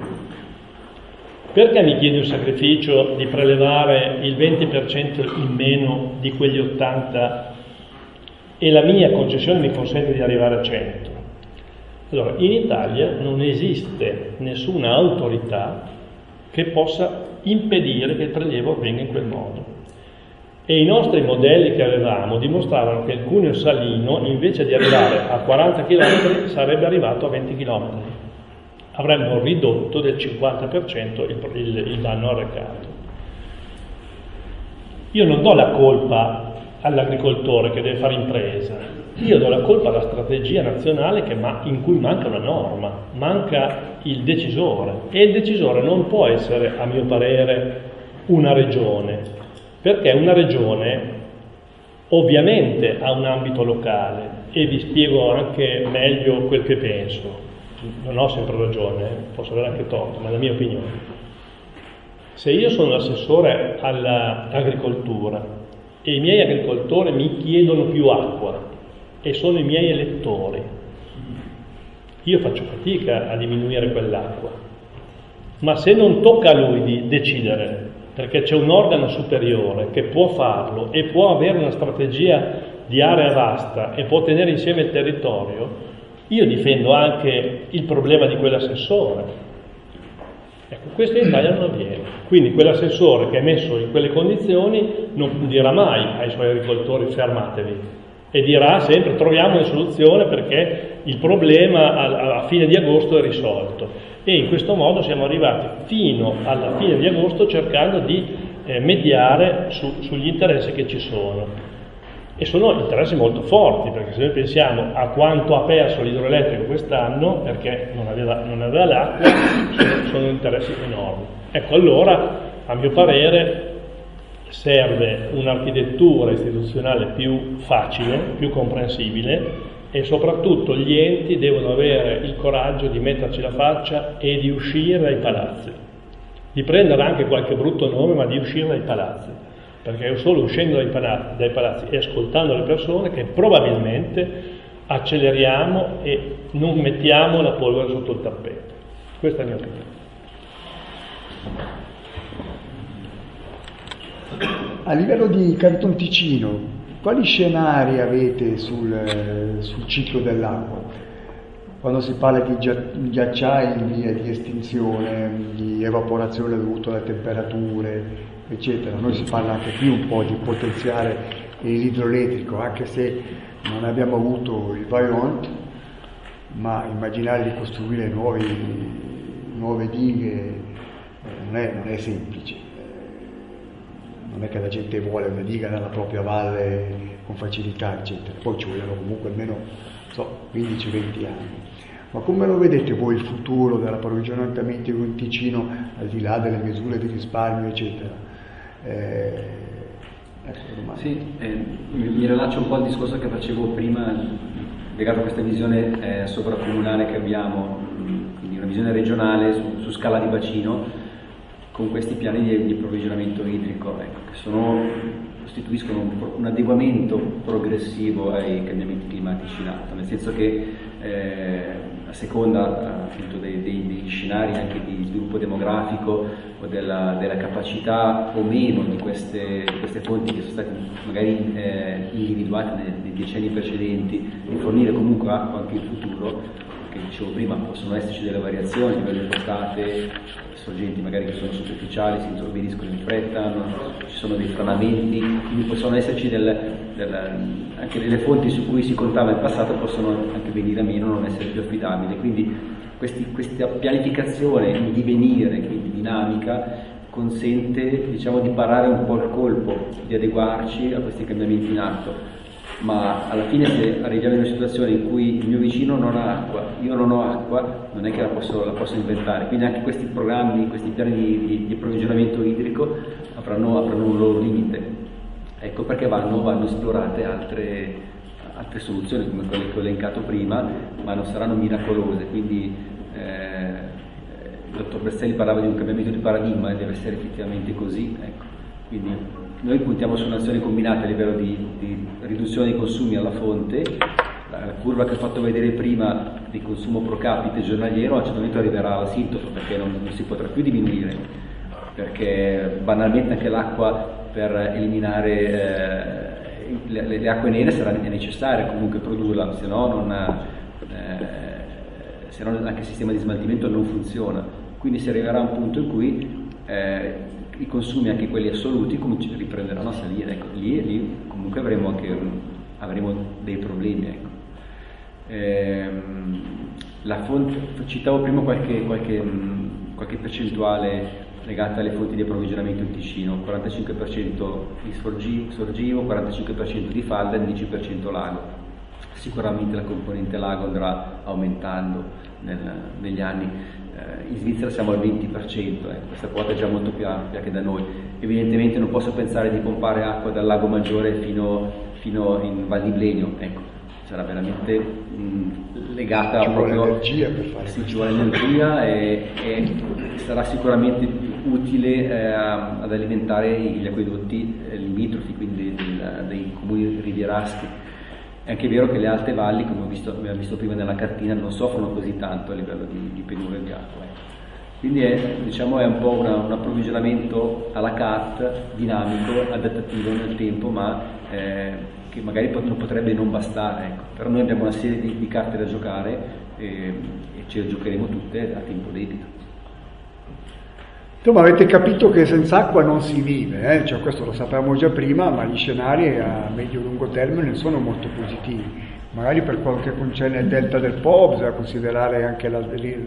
Perché mi chiedi un sacrificio di prelevare il venti per cento in meno di quegli ottanta e la mia concessione mi consente di arrivare a cento? Allora, in Italia non esiste nessuna autorità che possa impedire che il prelievo avvenga in quel modo. E i nostri modelli che avevamo dimostravano che il cuneo salino, invece di arrivare a quaranta chilometri, sarebbe arrivato a venti chilometri. Avremmo ridotto del cinquanta per cento il, il, il danno arrecato. Io non do la colpa all'agricoltore che deve fare impresa, io do la colpa alla strategia nazionale che ma, in cui manca una norma, manca il decisore, e il decisore non può essere, a mio parere, una regione, perché una regione ovviamente ha un ambito locale, e vi spiego anche meglio quel che penso, non ho sempre ragione, posso avere anche torto, ma è la mia opinione. Se io sono l'assessore all'agricoltura e i miei agricoltori mi chiedono più acqua e sono i miei elettori, io faccio fatica a diminuire quell'acqua. Ma se non tocca a lui di decidere, perché c'è un organo superiore che può farlo e può avere una strategia di area vasta e può tenere insieme il territorio, io difendo anche il problema di quell'assessore. Ecco, questo in Italia non avviene. Quindi quell'assessore che è messo in quelle condizioni non dirà mai ai suoi agricoltori fermatevi, e dirà sempre troviamo una soluzione perché il problema a, a fine di agosto è risolto. E in questo modo siamo arrivati fino alla fine di agosto cercando di eh, mediare su, sugli interessi che ci sono. E sono interessi molto forti, perché se noi pensiamo a quanto ha perso l'idroelettrico quest'anno perché non aveva, non aveva l'acqua, sono, sono interessi enormi. Ecco, allora, a mio parere, serve un'architettura istituzionale più facile, più comprensibile, e soprattutto gli enti devono avere il coraggio di metterci la faccia e di uscire dai palazzi, di prendere anche qualche brutto nome, ma di uscire dai palazzi, perché è solo uscendo dai palazzi, dai palazzi e ascoltando le persone che probabilmente acceleriamo e non mettiamo la polvere sotto il tappeto. Questa è la mia opinione. A livello di Canton Ticino, quali scenari avete sul, sul ciclo dell'acqua? Quando si parla di ghiacciai in via di estinzione, di evaporazione dovuta alle temperature, eccetera, noi si parla anche qui un po' di potenziare l'idroelettrico, anche se non abbiamo avuto il Vaillant, ma immaginare di costruire nuovi, nuove dighe non è, non è semplice. Non è che la gente vuole una diga nella propria valle con facilità, eccetera. Poi ci vogliono comunque almeno so, quindici venti anni. Ma come lo vedete voi il futuro dell'approvvigionamento in Ticino, al di là delle misure di risparmio, eccetera? Eh, ecco, sì, eh, mi rilaccio un po' al discorso che facevo prima, legato a questa visione eh, sovracomunale che abbiamo, quindi una visione regionale su, su scala di bacino. con questi piani di, di approvvigionamento idrico, ecco, che sono, costituiscono un, un adeguamento progressivo ai cambiamenti climatici in atto, nel senso che eh, a seconda appunto dei, dei, degli scenari anche di sviluppo demografico o della, della capacità o meno di queste, di queste fonti che sono state magari eh, individuate nei, nei decenni precedenti, di fornire comunque acqua anche in futuro, che dicevo prima possono esserci delle variazioni a livello di portate, sorgenti magari che sono superficiali, si insorbidiscono in fretta, no? Ci sono dei franamenti, quindi possono esserci del, del, anche delle fonti su cui si contava in passato possono anche venire a meno, non essere più affidabili, quindi questi, questa pianificazione in divenire, quindi dinamica, consente diciamo di parare un po' il colpo, di adeguarci a questi cambiamenti in atto. Ma alla fine se arriviamo in una situazione in cui il mio vicino non ha acqua, io non ho acqua, non è che la posso, la posso inventare, quindi anche questi programmi, questi piani di, di, di approvvigionamento idrico avranno, avranno un loro limite. Ecco perché vanno, vanno esplorate altre, altre soluzioni come quelle che ho elencato prima, ma non saranno miracolose, quindi eh, il dottor Berzelli parlava di un cambiamento di paradigma e deve essere effettivamente così, ecco. Quindi noi puntiamo su un'azione combinata a livello di, di riduzione dei consumi alla fonte, la, la curva che ho fatto vedere prima di consumo pro capite giornaliero a un certo momento arriverà all'asintoto perché non, non si potrà più diminuire, perché banalmente anche l'acqua per eliminare eh, le, le acque nere sarà necessaria comunque produrla, se no non, eh, se no anche il sistema di smaltimento non funziona, quindi si arriverà a un punto in cui eh, i consumi, anche quelli assoluti, riprenderanno a salire, ecco, lì e lì comunque avremo anche avremo dei problemi, ecco. Ehm, la fonte, citavo prima qualche, qualche, qualche percentuale legata alle fonti di approvvigionamento in Ticino, quarantacinque per cento di sorgivo, quarantacinque per cento di falda e dieci per cento lago. Sicuramente la componente lago andrà aumentando nel, negli anni. In Svizzera siamo al venti per cento, eh. Questa quota è già molto più ampia che da noi. Evidentemente non posso pensare di pompare acqua dal lago Maggiore fino, fino in Val di Blegno, ecco. Sarà veramente mh, legata ci proprio... vuole energia per fare sì, ci vuole energia e, e sarà sicuramente utile eh, ad alimentare gli acquedotti eh, limitrofi, quindi del, dei comuni rivieraschi. È anche vero che le alte valli, come ho visto, abbiamo visto prima nella cartina, non soffrono così tanto a livello di, di penuria di acqua. Quindi è, diciamo, è un po' una, un approvvigionamento à la carte, dinamico, adattativo nel tempo, ma eh, che magari non potrebbe non bastare. Ecco. Però noi abbiamo una serie di, di carte da giocare e, e ce le giocheremo tutte a tempo debito. Insomma, avete capito che senza acqua non si vive, eh? Cioè, questo lo sapevamo già prima, ma gli scenari a medio-lungo termine sono molto positivi. Magari per quel che concerne il delta del Po bisogna considerare anche la, il,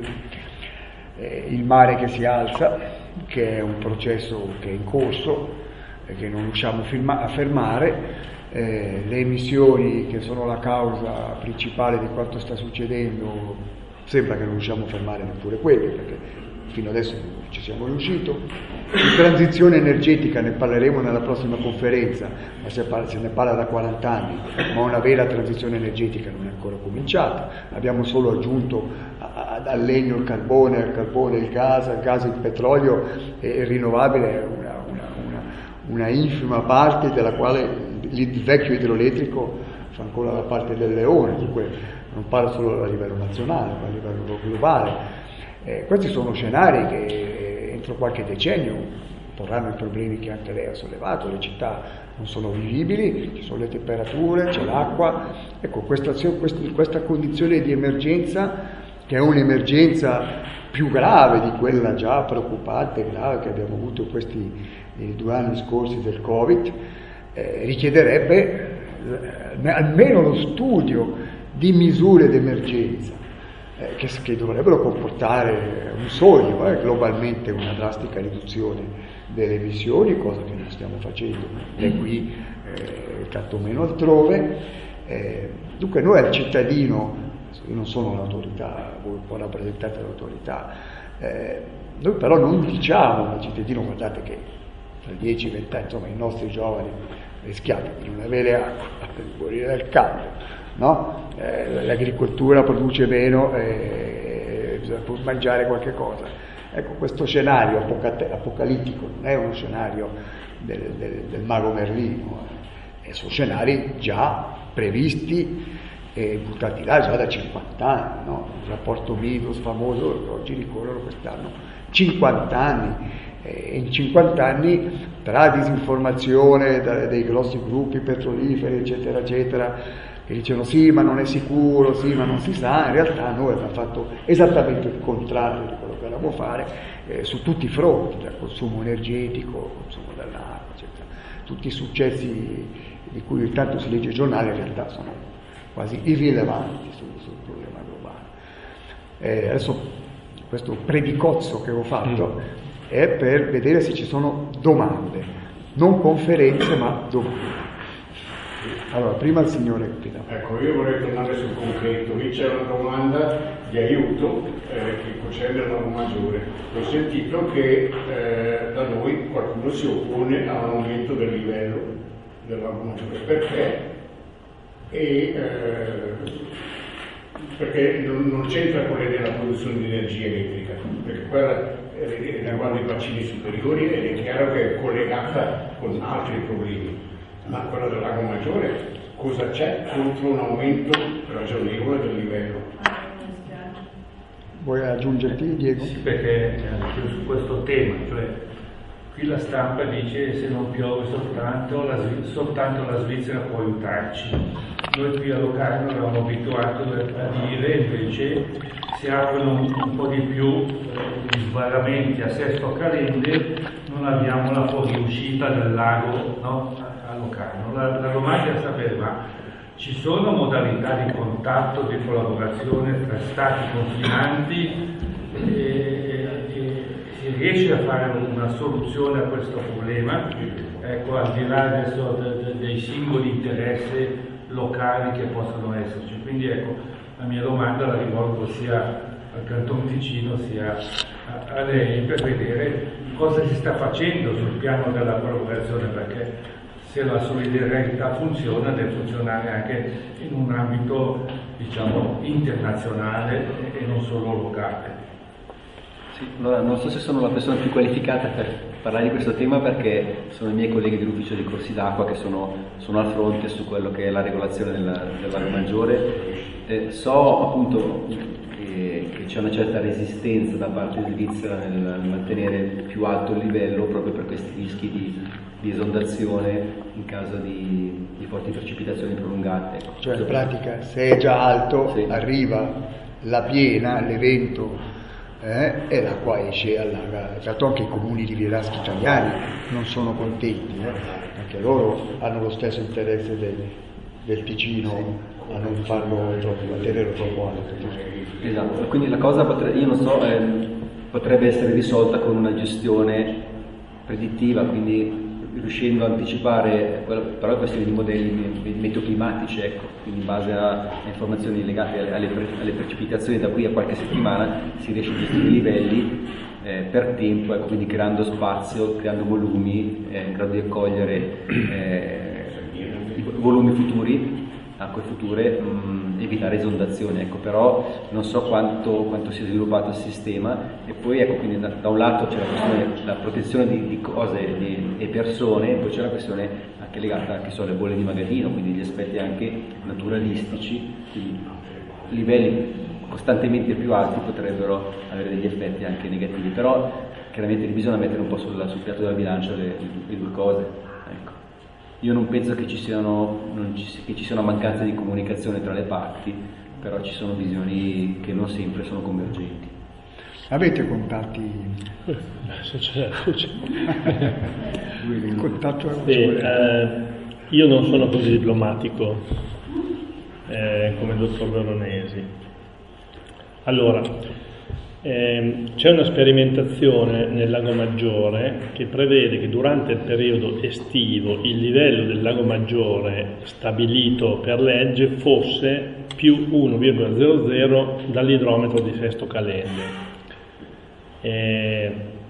il mare che si alza, che è un processo che è in corso e che non riusciamo a fermare, eh, le emissioni che sono la causa principale di quanto sta succedendo, sembra che non riusciamo a fermare neppure quelle, perché fino adesso non ci siamo riusciti. Di transizione energetica ne parleremo nella prossima conferenza, ma se, parla, se ne parla da quaranta anni, ma una vera transizione energetica non è ancora cominciata. Abbiamo solo aggiunto al legno il carbone, al carbone il gas, al gas il petrolio, e il rinnovabile è una, una, una, una infima parte della quale il vecchio idroelettrico fa ancora la parte del leone, dunque non parlo solo a livello nazionale, ma a livello globale. Eh, questi sono scenari che entro qualche decennio porranno i problemi che anche lei ha sollevato, le città non sono vivibili, ci sono le temperature, c'è l'acqua, ecco questa, questa condizione di emergenza, che è un'emergenza più grave di quella già preoccupante e grave che abbiamo avuto questi eh, due anni scorsi del Covid, eh, richiederebbe eh, almeno lo studio di misure d'emergenza. Eh, che, che dovrebbero comportare un sogno, eh, globalmente una drastica riduzione delle emissioni, cosa che non stiamo facendo né qui, eh, tanto meno altrove. Eh, dunque noi al cittadino, io non sono l'autorità, voi un po' rappresentate l'autorità, eh, noi però non diciamo al cittadino: guardate che tra dieci venti anni, insomma, i nostri giovani rischiamo di non avere acqua, di morire dal caldo. No? Eh, l'agricoltura produce meno e eh, bisogna pur mangiare qualche cosa. Ecco, questo scenario apocat- apocalittico non è uno scenario del, del, del mago Merlino, eh. sono scenari già previsti e buttati là già da cinquanta anni, no? Il rapporto Midos famoso che oggi ricorrono quest'anno, cinquanta anni, e in cinquanta anni tra disinformazione da, dei grossi gruppi petroliferi eccetera eccetera, che dicono sì ma non è sicuro, sì ma non si sa, in realtà noi abbiamo fatto esattamente il contrario di quello che volevamo fare eh, su tutti i fronti, dal consumo energetico, consumo dell'acqua, eccetera. Tutti i successi di cui tanto si legge il giornale in realtà sono quasi irrilevanti sul, sul problema globale. Eh, adesso questo predicozzo che ho fatto mm. è per vedere se ci sono domande, non conferenze ma domande. Allora, prima il signore Pina. Ecco, io vorrei tornare sul concreto. Qui c'è una domanda di aiuto eh, che concerne il lago Maggiore. Ho sentito che eh, da noi qualcuno si oppone a un aumento del livello del lago Maggiore. Perché? E, eh, perché non, non c'entra con la produzione di energia elettrica, perché quella eh, riguarda i bacini superiori ed è chiaro che è collegata con altri problemi. Ma quella del lago Maggiore, cosa c'è contro un aumento ragionevole del livello? Vuoi aggiungerti, Diego? Sì, perché anche su questo tema, cioè qui la stampa dice se non piove soltanto la, soltanto la Svizzera può aiutarci. Noi qui a Locarno eravamo abituati a dire invece se aprono un, un po' di più gli sbarramenti a Sesto Calende non abbiamo la fuoriuscita del lago, no? Locarno. La, la domanda è sapere, ma ci sono modalità di contatto, di collaborazione tra stati confinanti e, e, e si riesce a fare una soluzione a questo problema, ecco, al di là adesso de, de, dei singoli interessi locali che possono esserci. Quindi ecco, la mia domanda la rivolgo sia al Canton Ticino sia a, a lei per vedere cosa si sta facendo sul piano della collaborazione, perché se la solidarietà funziona deve funzionare anche in un ambito, diciamo, internazionale e non solo locale. Sì, allora non so se sono la persona più qualificata per parlare di questo tema, perché sono i miei colleghi dell'ufficio dei corsi d'acqua che sono, sono al fronte su quello che è la regolazione del, del lago Maggiore. Eh, so appunto che, che c'è una certa resistenza da parte svizzera nel, nel mantenere più alto il livello proprio per questi rischi di, di esondazione in caso di, di forti precipitazioni prolungate. Cioè in pratica se è già alto sì. arriva la piena, l'evento eh, e l'acqua esce all'aga. Certo anche i comuni rivieraschi italiani non sono contenti, eh, anche loro hanno lo stesso interesse del, del Ticino a non farlo troppo, a tenerlo troppo alto. Esatto, quindi la cosa potrebbe, io non so, eh, potrebbe essere risolta con una gestione predittiva, quindi riuscendo a anticipare, però è questione di modelli meteoclimatici, ecco, quindi in base a, a informazioni legate alle, alle precipitazioni da qui a qualche settimana si riesce a gestire i livelli eh, per tempo, ecco, quindi creando spazio, creando volumi, eh, in grado di accogliere eh, i volumi futuri, acque future, mh, evitare esondazioni, ecco, però non so quanto, quanto sia sviluppato il sistema. E poi ecco, quindi da, da un lato c'è la questione della protezione di, di cose di, e persone, e poi c'è la questione anche legata che sono le bolle di magazzino, quindi gli aspetti anche naturalistici, quindi livelli costantemente più alti potrebbero avere degli effetti anche negativi, però chiaramente bisogna mettere un po' sul, sul piatto della bilancia le, le due cose, ecco. Io non penso che ci siano non ci, che ci sia una mancanza di comunicazione tra le parti, però ci sono visioni che non sempre sono convergenti. Avete contatti? Se c'è, c'è. Il contatto è un sì, eh, io non sono così diplomatico eh, come il dottor Veronesi. Allora, ehm, c'è una sperimentazione nel Lago Maggiore che prevede che durante il periodo estivo il livello del Lago Maggiore stabilito per legge fosse più uno virgola zero zero dall'idrometro di Sesto Calende. Eh,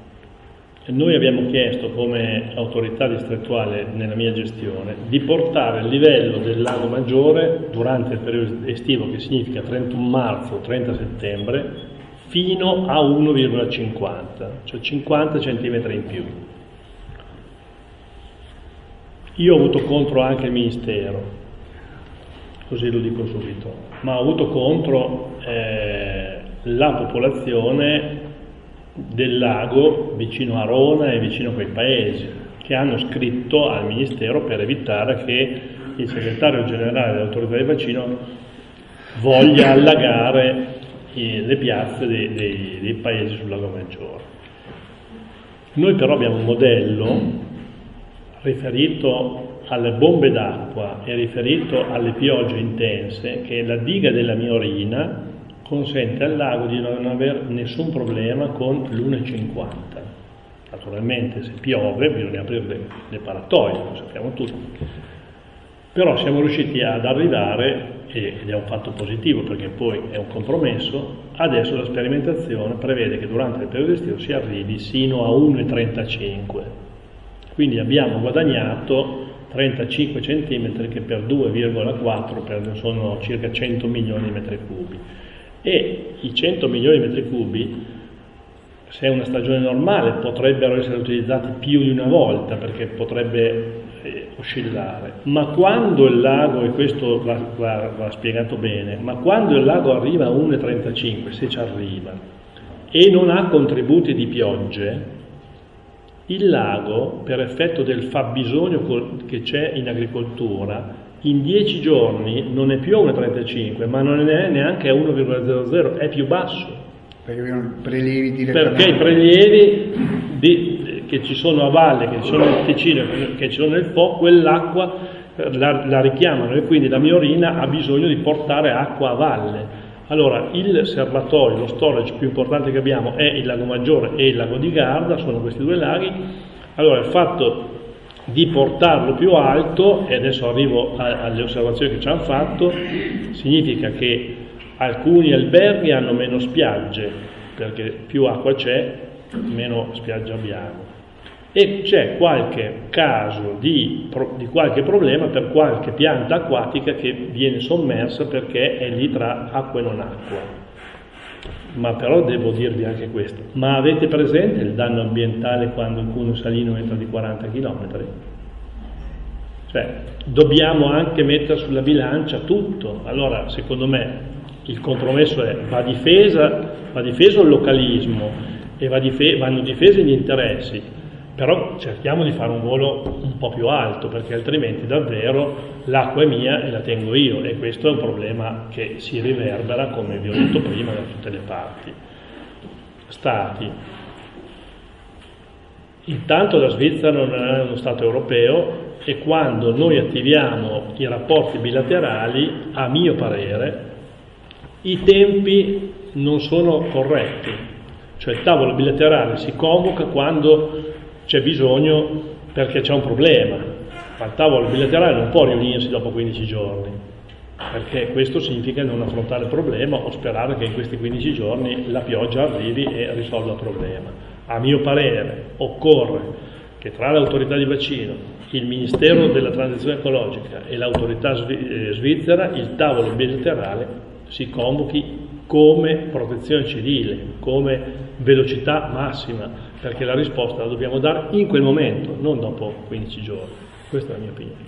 noi abbiamo chiesto come autorità distrettuale nella mia gestione di portare il livello del Lago Maggiore durante il periodo estivo, che significa trentuno marzo trenta settembre, fino a uno virgola cinquanta, cioè cinquanta centimetri in più. Io ho avuto contro anche il Ministero, così lo dico subito, ma ho avuto contro eh, la popolazione del lago vicino a Rona e vicino a quei paesi, che hanno scritto al Ministero per evitare che il segretario generale dell'autorità del bacino voglia allagare le piazze dei, dei, dei paesi sul lago Maggiore. Noi però abbiamo un modello riferito alle bombe d'acqua e riferito alle piogge intense, che la diga della Miorina consente al lago di non avere nessun problema con l'uno virgola cinquanta. Naturalmente se piove bisogna aprire le, le paratoie, lo sappiamo tutti. Però siamo riusciti ad arrivare, ed è un fatto positivo perché poi è un compromesso, adesso la sperimentazione prevede che durante il periodo estivo si arrivi sino a uno virgola trentacinque. Quindi abbiamo guadagnato trentacinque centimetri che per due virgola quattro sono circa cento milioni di metri cubi. E i cento milioni di metri cubi, se è una stagione normale, potrebbero essere utilizzati più di una volta perché potrebbe eh, oscillare. Ma quando il lago, e questo va, va, va spiegato bene, ma quando il lago arriva a uno virgola trentacinque, se ci arriva, e non ha contributi di piogge, il lago, per effetto del fabbisogno che c'è in agricoltura, in dieci giorni non è più a uno virgola trentacinque, ma non è neanche a uno virgola zero zero, è più basso. Perché abbiamo prelievi direttamente. Perché i prelievi di, che ci sono a valle, che ci sono nel Ticino, che ci sono nel Po, quell'acqua la, la richiamano e quindi la Miorina ha bisogno di portare acqua a valle. Allora il serbatoio, lo storage più importante che abbiamo è il Lago Maggiore e il Lago di Garda, sono questi due laghi. Allora il fatto di portarlo più alto, e adesso arrivo a, alle osservazioni che ci hanno fatto, significa che alcuni alberghi hanno meno spiagge, perché più acqua c'è, meno spiagge abbiamo. E c'è qualche caso di, di qualche problema per qualche pianta acquatica che viene sommersa perché è lì tra acqua e non acqua. Ma però devo dirvi anche questo. Ma avete presente il danno ambientale quando il cuneo salino entra di quaranta chilometri? Cioè, dobbiamo anche mettere sulla bilancia tutto. Allora, secondo me, il compromesso è va difesa, va difeso il localismo e va dife- vanno difesi gli interessi, però cerchiamo di fare un volo un po' più alto, perché altrimenti davvero l'acqua è mia e la tengo io, e questo è un problema che si riverbera, come vi ho detto prima, da tutte le parti. Stati. Intanto la Svizzera non è uno Stato europeo e quando noi attiviamo i rapporti bilaterali, a mio parere, i tempi non sono corretti, cioè il tavolo bilaterale si convoca quando c'è bisogno perché c'è un problema, ma il tavolo bilaterale non può riunirsi dopo quindici giorni, perché questo significa non affrontare il problema o sperare che in questi quindici giorni la pioggia arrivi e risolva il problema. A mio parere occorre che tra l'autorità di bacino, il Ministero della Transizione Ecologica e l'autorità svizzera il tavolo bilaterale si convochi come protezione civile, come velocità massima, perché la risposta la dobbiamo dare in quel momento, non dopo quindici giorni. Questa è la mia opinione.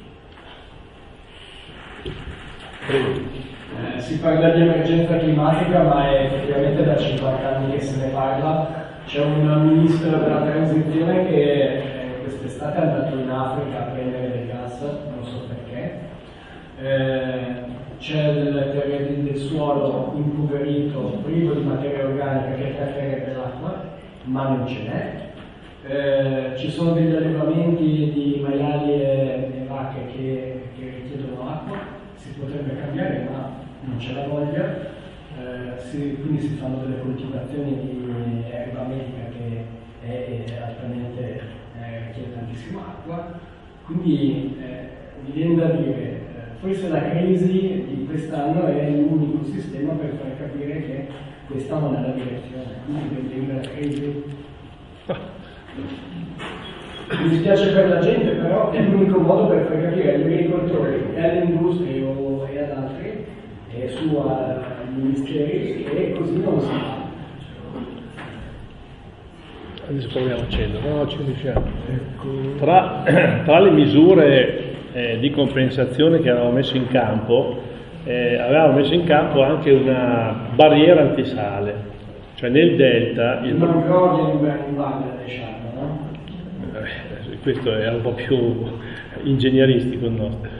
Eh, si parla di emergenza climatica, ma è effettivamente da cinquanta anni che se ne parla. C'è un ministro della transizione che eh, quest'estate è andato in Africa a prendere del gas, non so perché. Eh, c'è del terreno del suolo impoverito, privo di materia organica che tratterebbe l'acqua, ma non ce n'è. Eh, ci sono degli allevamenti di maiali e, e vacche che, che richiedono acqua, si potrebbe cambiare, ma non c'è la voglia. Eh, si, quindi si fanno delle coltivazioni di erba medica che è, è altamente eh, richiede tantissima acqua. Quindi eh, mi viene da dire, forse la crisi di quest'anno è l'unico sistema per far capire che questa non è la direzione, quindi per dire la crisi. Mi dispiace per la gente, però è l'unico modo per far capire agli agricoltori e alle industrie o, e ad altri e su ai ministeri che così non si fa. Adesso proviamo a accendere, no, ci riusciamo. Tra, tra le misure eh, di compensazione che avevamo messo in campo, eh, avevamo messo in campo anche una barriera antisale, cioè nel delta... Il... Non ricordi in Bangladesh, no? Eh, questo è un po' più ingegneristico il nostro.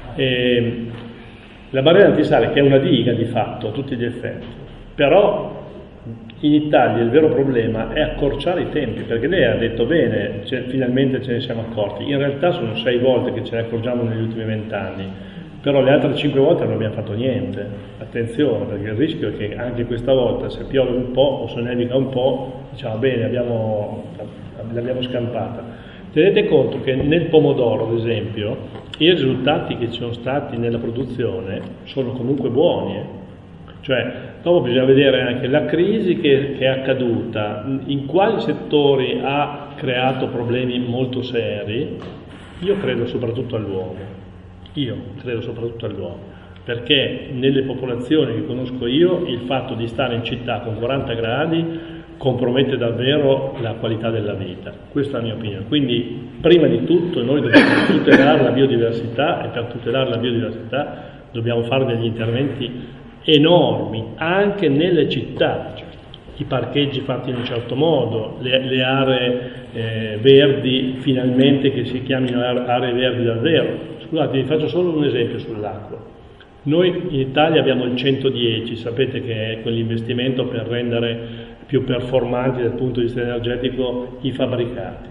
Eh, la barriera antisale, che è una diga di fatto a tutti gli effetti, però in Italia il vero problema è accorciare i tempi, perché lei ha detto bene, cioè, finalmente ce ne siamo accorti, in realtà sono sei volte che ce ne accorgiamo negli ultimi vent'anni, però le altre cinque volte non abbiamo fatto niente. Attenzione, perché il rischio è che anche questa volta, se piove un po' o se nevica un po', diciamo bene, abbiamo, l'abbiamo scampata. Tenete conto che nel pomodoro, ad esempio, i risultati che ci sono stati nella produzione sono comunque buoni, eh? Cioè, dopo bisogna vedere anche la crisi che, che è accaduta, in quali settori ha creato problemi molto seri. Io credo soprattutto all'uomo, io credo soprattutto all'uomo, perché nelle popolazioni che conosco io il fatto di stare in città con quaranta gradi compromette davvero la qualità della vita, questa è la mia opinione. Quindi prima di tutto noi dobbiamo tutelare la biodiversità, e per tutelare la biodiversità dobbiamo fare degli interventi enormi anche nelle città, i parcheggi fatti in un certo modo, le, le aree eh, verdi finalmente che si chiamino aree verdi davvero. Scusate, vi faccio solo un esempio sull'acqua. Noi in Italia abbiamo il centodieci, sapete che è quell'investimento per rendere più performanti dal punto di vista energetico i fabbricati.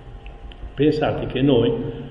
Pensate che noi,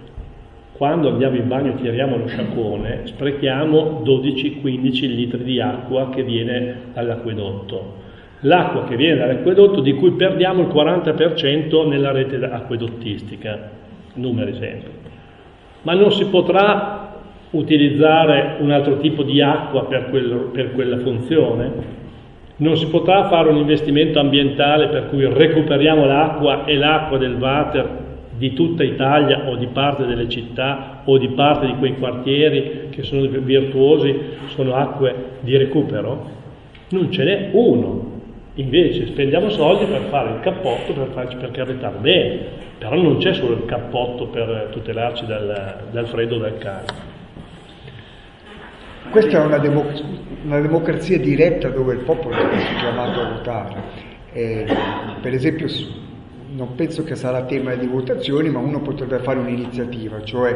quando andiamo in bagno e tiriamo lo sciacquone, sprechiamo dodici quindici litri di acqua che viene dall'acquedotto. L'acqua che viene dall'acquedotto, di cui perdiamo il quaranta per cento nella rete acquedottistica, numeri sempre. Ma non si potrà utilizzare un altro tipo di acqua per, quel, per quella funzione? Non si potrà fare un investimento ambientale per cui recuperiamo l'acqua e l'acqua del water di tutta Italia o di parte delle città o di parte di quei quartieri che sono virtuosi, sono acque di recupero? Non ce n'è uno. Invece spendiamo soldi per fare il cappotto, per farci per carettare bene, però non c'è solo il cappotto per tutelarci dal, dal freddo o dal caldo. Questa è una, democ- una democrazia diretta dove il popolo è chiamato a votare. Eh, per esempio, non penso che sarà tema di votazioni, ma uno potrebbe fare un'iniziativa, cioè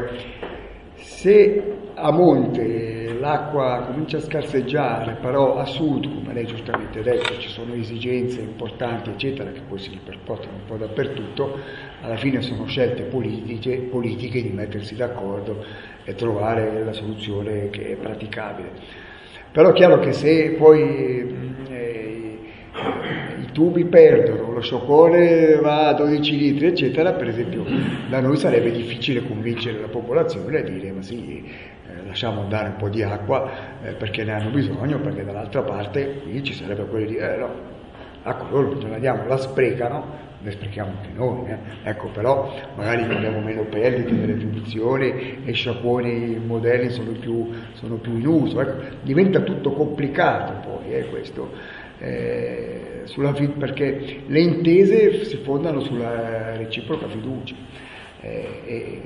se a monte l'acqua comincia a scarseggiare, però a sud, come lei giustamente ha detto, ci sono esigenze importanti, eccetera, che poi si ripercuotono un po' dappertutto, alla fine sono scelte politiche, politiche di mettersi d'accordo e trovare la soluzione che è praticabile. Però è chiaro che se poi eh, i tubi perdono, lo sciacquone va a dodici litri, eccetera, per esempio da noi sarebbe difficile convincere la popolazione a dire ma sì, eh, lasciamo andare un po' di acqua eh, perché ne hanno bisogno, perché dall'altra parte qui ci sarebbe quello di dire eh, no, acqua loro non la diamo, la sprecano, ne sprechiamo anche noi, eh. Ecco, però magari abbiamo meno perdite nelle produzioni e i sciacquoni moderni sono più, sono più in uso, ecco. Diventa tutto complicato poi eh, questo, eh, sulla, perché le intese si fondano sulla reciproca fiducia eh, e,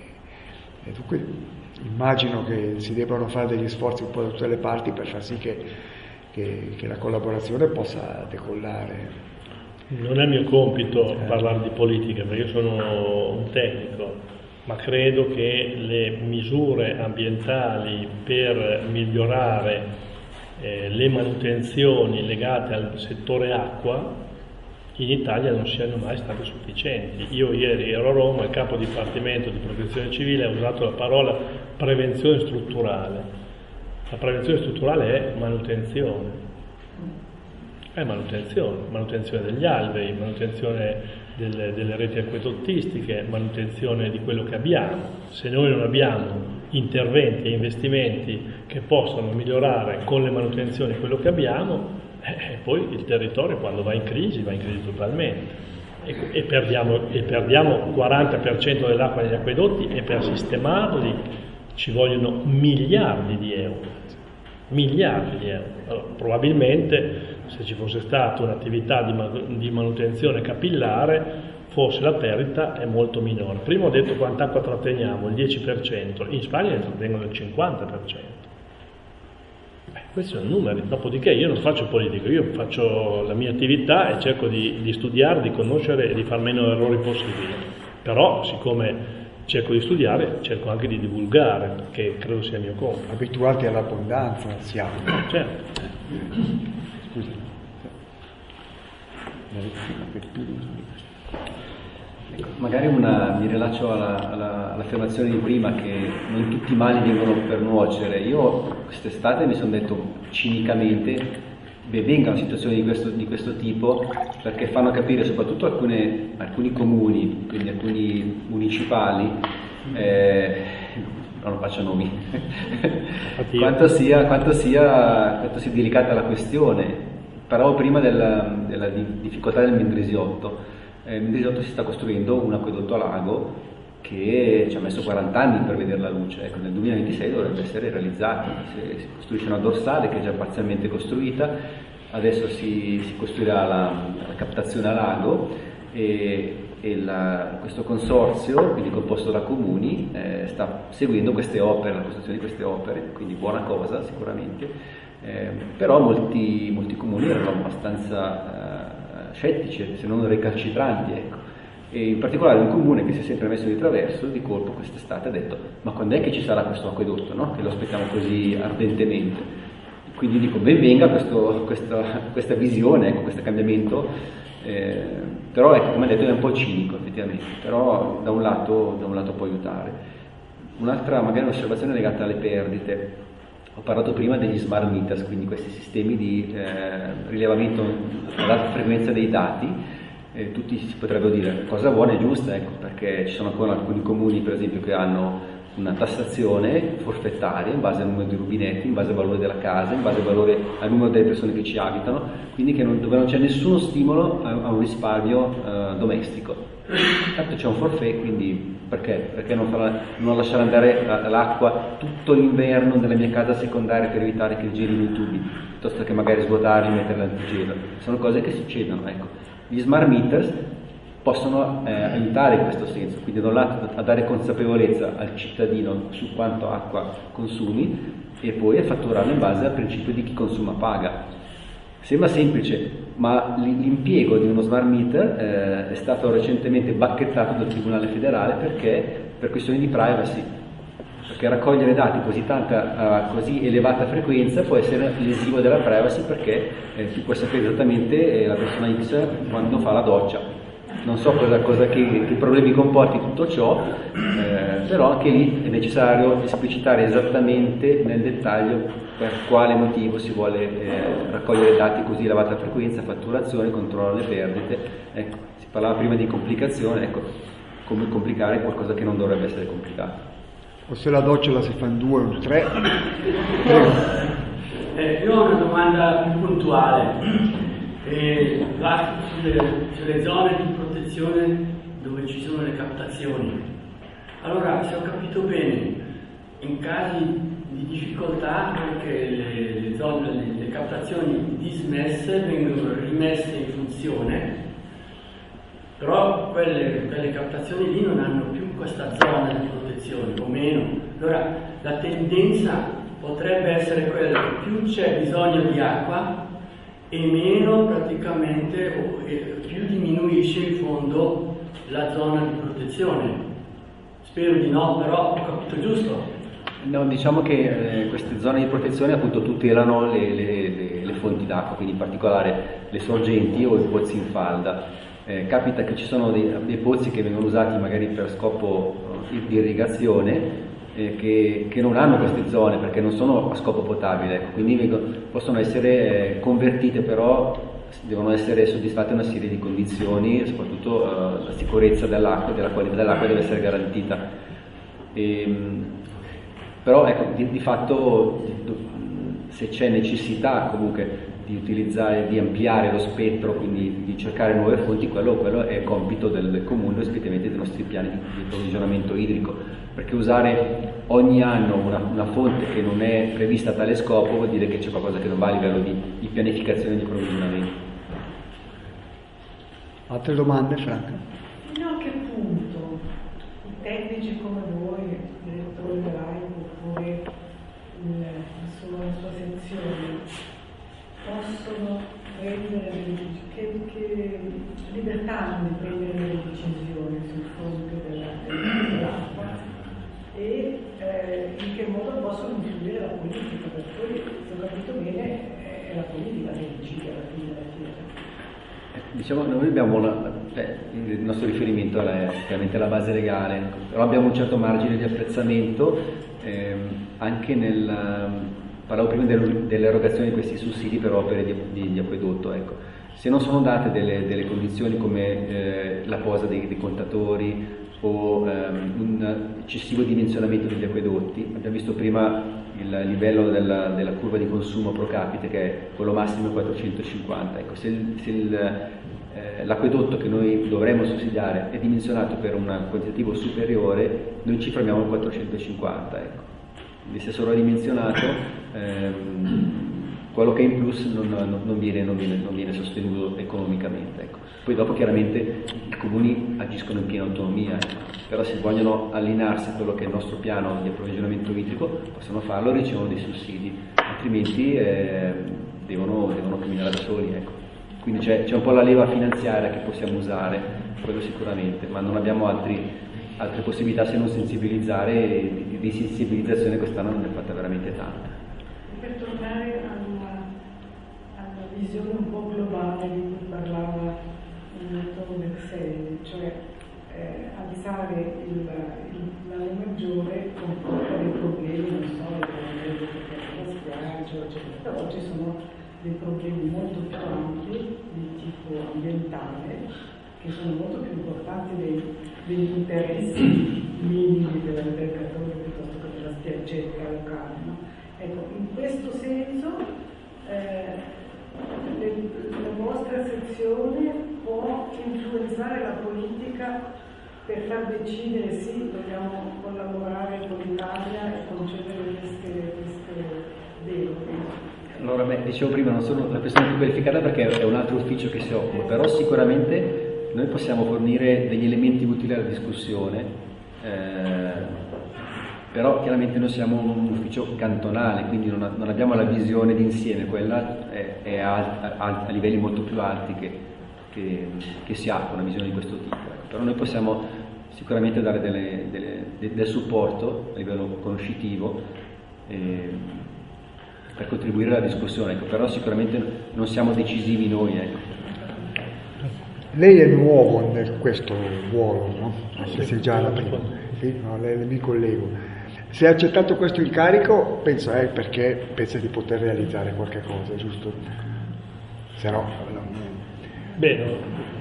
e dunque immagino che si debbano fare degli sforzi un po' da tutte le parti per far sì che, che, che la collaborazione possa decollare. Non è mio compito parlare di politica, perché io sono un tecnico, ma credo che le misure ambientali per migliorare eh, le manutenzioni legate al settore acqua in Italia non siano mai state sufficienti. Io ieri ero a Roma, il capo dipartimento di protezione civile ha usato la parola prevenzione strutturale. La prevenzione strutturale è manutenzione. È manutenzione, manutenzione degli alvei, manutenzione delle, delle reti acquedottistiche, manutenzione di quello che abbiamo. Se noi non abbiamo interventi e investimenti che possano migliorare con le manutenzioni quello che abbiamo, eh, poi il territorio quando va in crisi, va in crisi totalmente. E, e, perdiamo, e perdiamo il quaranta per cento dell'acqua negli acquedotti e per sistemarli ci vogliono miliardi di euro. miliardi di euro. Allora, probabilmente se ci fosse stata un'attività di, man- di manutenzione capillare, forse la perdita è molto minore. Prima ho detto quanta acqua tratteniamo, il dieci per cento, in Spagna ne trattengono il cinquanta per cento. Beh, questi sono numeri, dopodiché io non faccio politico, io faccio la mia attività e cerco di, di studiare, di conoscere e di far meno errori possibili. Però, siccome cerco di studiare, cerco anche di divulgare, perché credo sia il mio compito. Abituati all'abbondanza siamo. Certo. Scusa. Ecco, magari una, mi rilaccio alla, alla, all'affermazione di prima che non tutti i mali vengono per nuocere. Io quest'estate mi sono detto cinicamente, beh, vengano situazioni di questo, di questo tipo, perché fanno capire soprattutto alcune, alcuni comuni, quindi alcuni municipali, eh, non faccio nomi, quanto sia, quanto, sia, quanto sia delicata la questione. Parlavo prima della, della difficoltà del Mendrisiotto. Eh, il Mendrisiotto si sta costruendo un acquedotto a lago che ci ha messo quaranta anni per vedere la luce. Ecco, nel duemilaventisei dovrebbe essere realizzato. Si, si costruisce una dorsale che è già parzialmente costruita, adesso si, si costruirà la, la captazione a lago e, e la, questo consorzio, quindi composto da comuni, eh, sta seguendo queste opere, la costruzione di queste opere, quindi buona cosa sicuramente. Eh, però molti, molti comuni erano abbastanza eh, scettici, se non recalcitranti, ecco. E in particolare un comune che si è sempre messo di traverso di colpo quest'estate ha detto: ma quando è che ci sarà questo acquedotto, no? Che lo aspettiamo così ardentemente. Quindi dico, ben venga questo, questa, questa visione, ecco, questo cambiamento, eh, però ecco, come detto è un po' cinico effettivamente, però da un lato, da un lato può aiutare. Un'altra magari osservazione legata alle perdite. Ho parlato prima degli smart meters, quindi questi sistemi di eh, rilevamento all'alta frequenza dei dati. Eh, tutti si potrebbero dire cosa buona e giusta, ecco, perché ci sono ancora alcuni comuni per esempio che hanno una tassazione forfettaria in base al numero di rubinetti, in base al valore della casa, in base al valore al numero delle persone che ci abitano, quindi che non, dove non c'è nessuno stimolo a, a un risparmio eh, domestico. Tanto c'è un forfait, quindi perché? Perché non, farà, non lasciare andare l'acqua tutto l'inverno nella mia casa secondaria per evitare che girino i tubi, piuttosto che magari svuotarli e mettere l'antigelo. Sono cose che succedono, ecco. Gli smart meters possono eh, aiutare in questo senso, quindi da un lato a dare consapevolezza al cittadino su quanto acqua consumi e poi a fatturarlo in base al principio di chi consuma paga. Sembra semplice, ma l'impiego di uno smart meter eh, è stato recentemente bacchettato dal Tribunale federale perché per questioni di privacy, perché raccogliere dati così tanta, a così elevata frequenza può essere lesivo della privacy, perché eh, tu puoi sapere esattamente eh, la persona X quando fa la doccia. Non so cosa, cosa che, che problemi comporti tutto ciò, eh, però anche lì è necessario esplicitare esattamente nel dettaglio per quale motivo si vuole eh, raccogliere dati così elevata frequenza, fatturazione, controllo delle perdite. Ecco, si parlava prima di complicazione, ecco, come complicare qualcosa che non dovrebbe essere complicato. O se la doccia la si fa in due o in tre. Eh, io ho una domanda più puntuale. Eh, va sulle, sulle zone di protezione dove ci sono le captazioni. Allora, se ho capito bene, in casi di difficoltà anche le, le, zone, le, le captazioni dismesse vengono rimesse in funzione, però quelle, quelle captazioni lì non hanno più questa zona di protezione, o meno. Allora, la tendenza potrebbe essere quella che più c'è bisogno di acqua e meno praticamente, o più diminuisce in fondo la zona di protezione. Spero di no, però ho capito giusto. No, diciamo che eh, queste zone di protezione appunto tutelano le, le, le, le fonti d'acqua, quindi in particolare le sorgenti o i pozzi in falda. Eh, capita che ci sono dei, dei pozzi che vengono usati magari per scopo eh, di irrigazione, eh, che, che non hanno queste zone perché non sono a scopo potabile, ecco, quindi vengono, possono essere eh, convertite, però devono essere soddisfatte una serie di condizioni, soprattutto eh, la sicurezza dell'acqua, della qualità dell'acqua deve essere garantita. E, però ecco, di, di fatto se c'è necessità comunque di utilizzare, di ampliare lo spettro, quindi di cercare nuove fonti, quello, quello è compito del comune, rispettivamente dei nostri piani di, di approvvigionamento idrico, perché usare ogni anno una, una fonte che non è prevista a tale scopo vuol dire che c'è qualcosa che non va a livello di, di pianificazione di approvvigionamento. Altre domande, Franca? Fino a che punto i tecnici come voi, direttori dell'AICO oppure il, insomma, la sua sezione, possono prendere delle, che, che libertà hanno di prendere delle decisioni sul fronte della, dell'acqua e eh, in che modo possono influire la politica, perché poi, se ho capito bene, è la politica che decide alla fine della fiera. Diciamo, noi abbiamo una, eh, il nostro riferimento è chiaramente la base legale, però abbiamo un certo margine di apprezzamento ehm, anche nel... Parlavo prima dell'erogazione di questi sussidi per opere di, di, di acquedotto. Ecco. Se non sono date delle, delle condizioni come eh, la posa dei, dei contatori o ehm, un eccessivo dimensionamento degli acquedotti, abbiamo visto prima il livello della, della curva di consumo pro capite, che è quello massimo quattrocentocinquanta. Ecco, se, il, se il, eh, l'acquedotto che noi dovremmo sussidiare è dimensionato per un quantitativo superiore, noi ci fermiamo al quattrocentocinquanta. Ecco. Quindi se solo ridimensionato, ehm, quello che è in plus non, non, non, viene, non, viene, non viene sostenuto economicamente. Ecco. Poi dopo chiaramente i comuni agiscono in piena autonomia, ecco. Però se vogliono allinearsi a quello che è il nostro piano di approvvigionamento idrico possono farlo, ricevono dei sussidi, altrimenti eh, devono, devono camminare da soli. Ecco. Quindi c'è, c'è un po' la leva finanziaria che possiamo usare, quello sicuramente, ma non abbiamo altri... altre possibilità se non sensibilizzare, e di, di sensibilizzazione quest'anno non è fatta veramente tanta. Per tornare alla, alla visione un po' globale di cui parlava il dottor Berselli, cioè eh, alzare il, il, la maggiore comporta dei problemi, non so, i problemi della spiaggia, eccetera, però ci sono dei problemi molto più ampi di tipo ambientale, che sono molto più importanti dei, degli interessi minimi dell'albergatore piuttosto che della spiaggetta locale. No? Ecco, in questo senso eh, le, la vostra sezione può influenzare la politica per far decidere sì, dobbiamo collaborare con l'Italia e concedere queste, queste deroghe. Allora, beh, dicevo prima, non sono la persona più qualificata perché è un altro ufficio che si occupa, però sicuramente noi possiamo fornire degli elementi utili alla discussione, eh, però chiaramente noi siamo un ufficio cantonale, quindi non, ha, non abbiamo la visione d'insieme, quella è, è a, a, a livelli molto più alti che, che, che si ha una visione di questo tipo. Però noi possiamo sicuramente dare delle, delle, de, del supporto a livello conoscitivo eh, per contribuire alla discussione, ecco, però sicuramente non siamo decisivi noi. Ecco. Lei è nuovo in questo ruolo, no? Anche se già la prima. Sì, no, lei, mi collego. Se ha accettato questo incarico, penso è perché pensa di poter realizzare qualche cosa, giusto? Se no, no. Bene,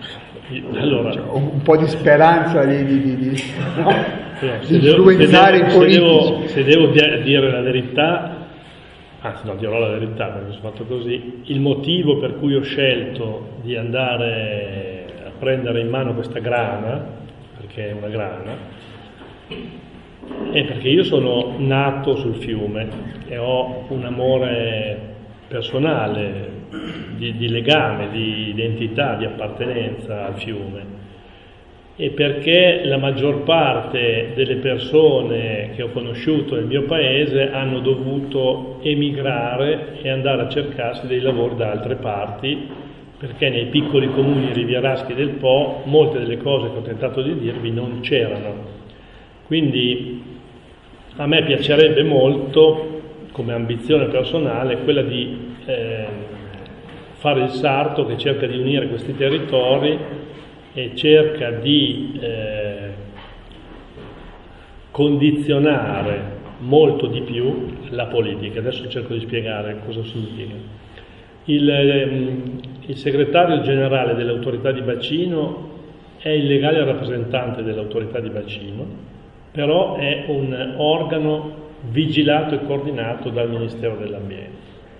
allora cioè, un po' di speranza di, di, di, di, no? eh, di influenzare i politici. Se devo, se devo dire la verità, anzi no, dirò la verità perché sono fatto così, il motivo per cui ho scelto di andare a prendere in mano questa grana, perché è una grana, è perché io sono nato sul fiume e ho un amore personale, di, di legame, di identità, di appartenenza al fiume. E perché la maggior parte delle persone che ho conosciuto nel mio paese hanno dovuto emigrare e andare a cercarsi dei lavori da altre parti, perché nei piccoli comuni rivieraschi del Po molte delle cose che ho tentato di dirvi non c'erano. Quindi a me piacerebbe molto, come ambizione personale, quella di eh, fare il sarto che cerca di unire questi territori e cerca di eh, condizionare molto di più la politica. Adesso cerco di spiegare cosa significa. Il, ehm, il segretario generale dell'autorità di bacino è il legale rappresentante dell'autorità di bacino, però è un organo vigilato e coordinato dal Ministero dell'Ambiente.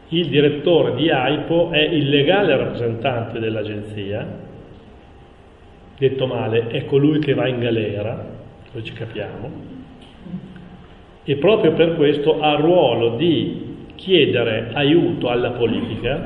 il direttore di AIPO è il legale rappresentante dell'agenzia, detto male, è colui che va in galera, noi ci capiamo, e proprio per questo ha il ruolo di chiedere aiuto alla politica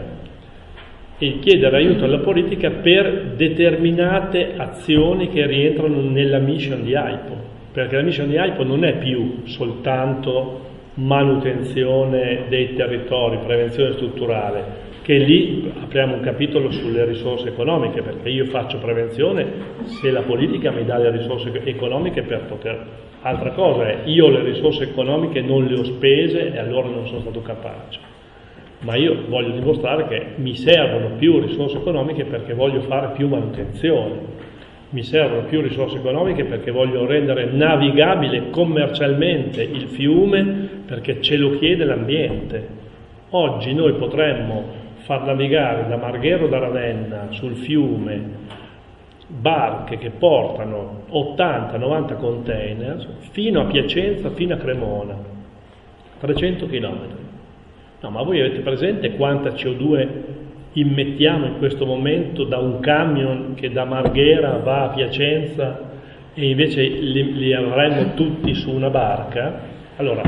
e chiedere aiuto alla politica per determinate azioni che rientrano nella mission di AIPO, perché la mission di AIPO non è più soltanto manutenzione dei territori, prevenzione strutturale, che lì apriamo un capitolo sulle risorse economiche, perché io faccio prevenzione se la politica mi dà le risorse economiche per poter. Altra cosa è, io le risorse economiche non le ho spese e allora non sono stato capace, ma io voglio dimostrare che mi servono più risorse economiche perché voglio fare più manutenzione. Mi servono più risorse economiche perché voglio rendere navigabile commercialmente il fiume, perché ce lo chiede l'ambiente. Oggi noi potremmo far navigare da Marghero da Ravenna sul fiume barche che portano ottanta novanta container fino a Piacenza, fino a Cremona, trecento chilometri. No, ma voi avete presente quanta C O due immettiamo in questo momento da un camion che da Marghera va a Piacenza e invece li, li avremmo tutti su una barca? Allora,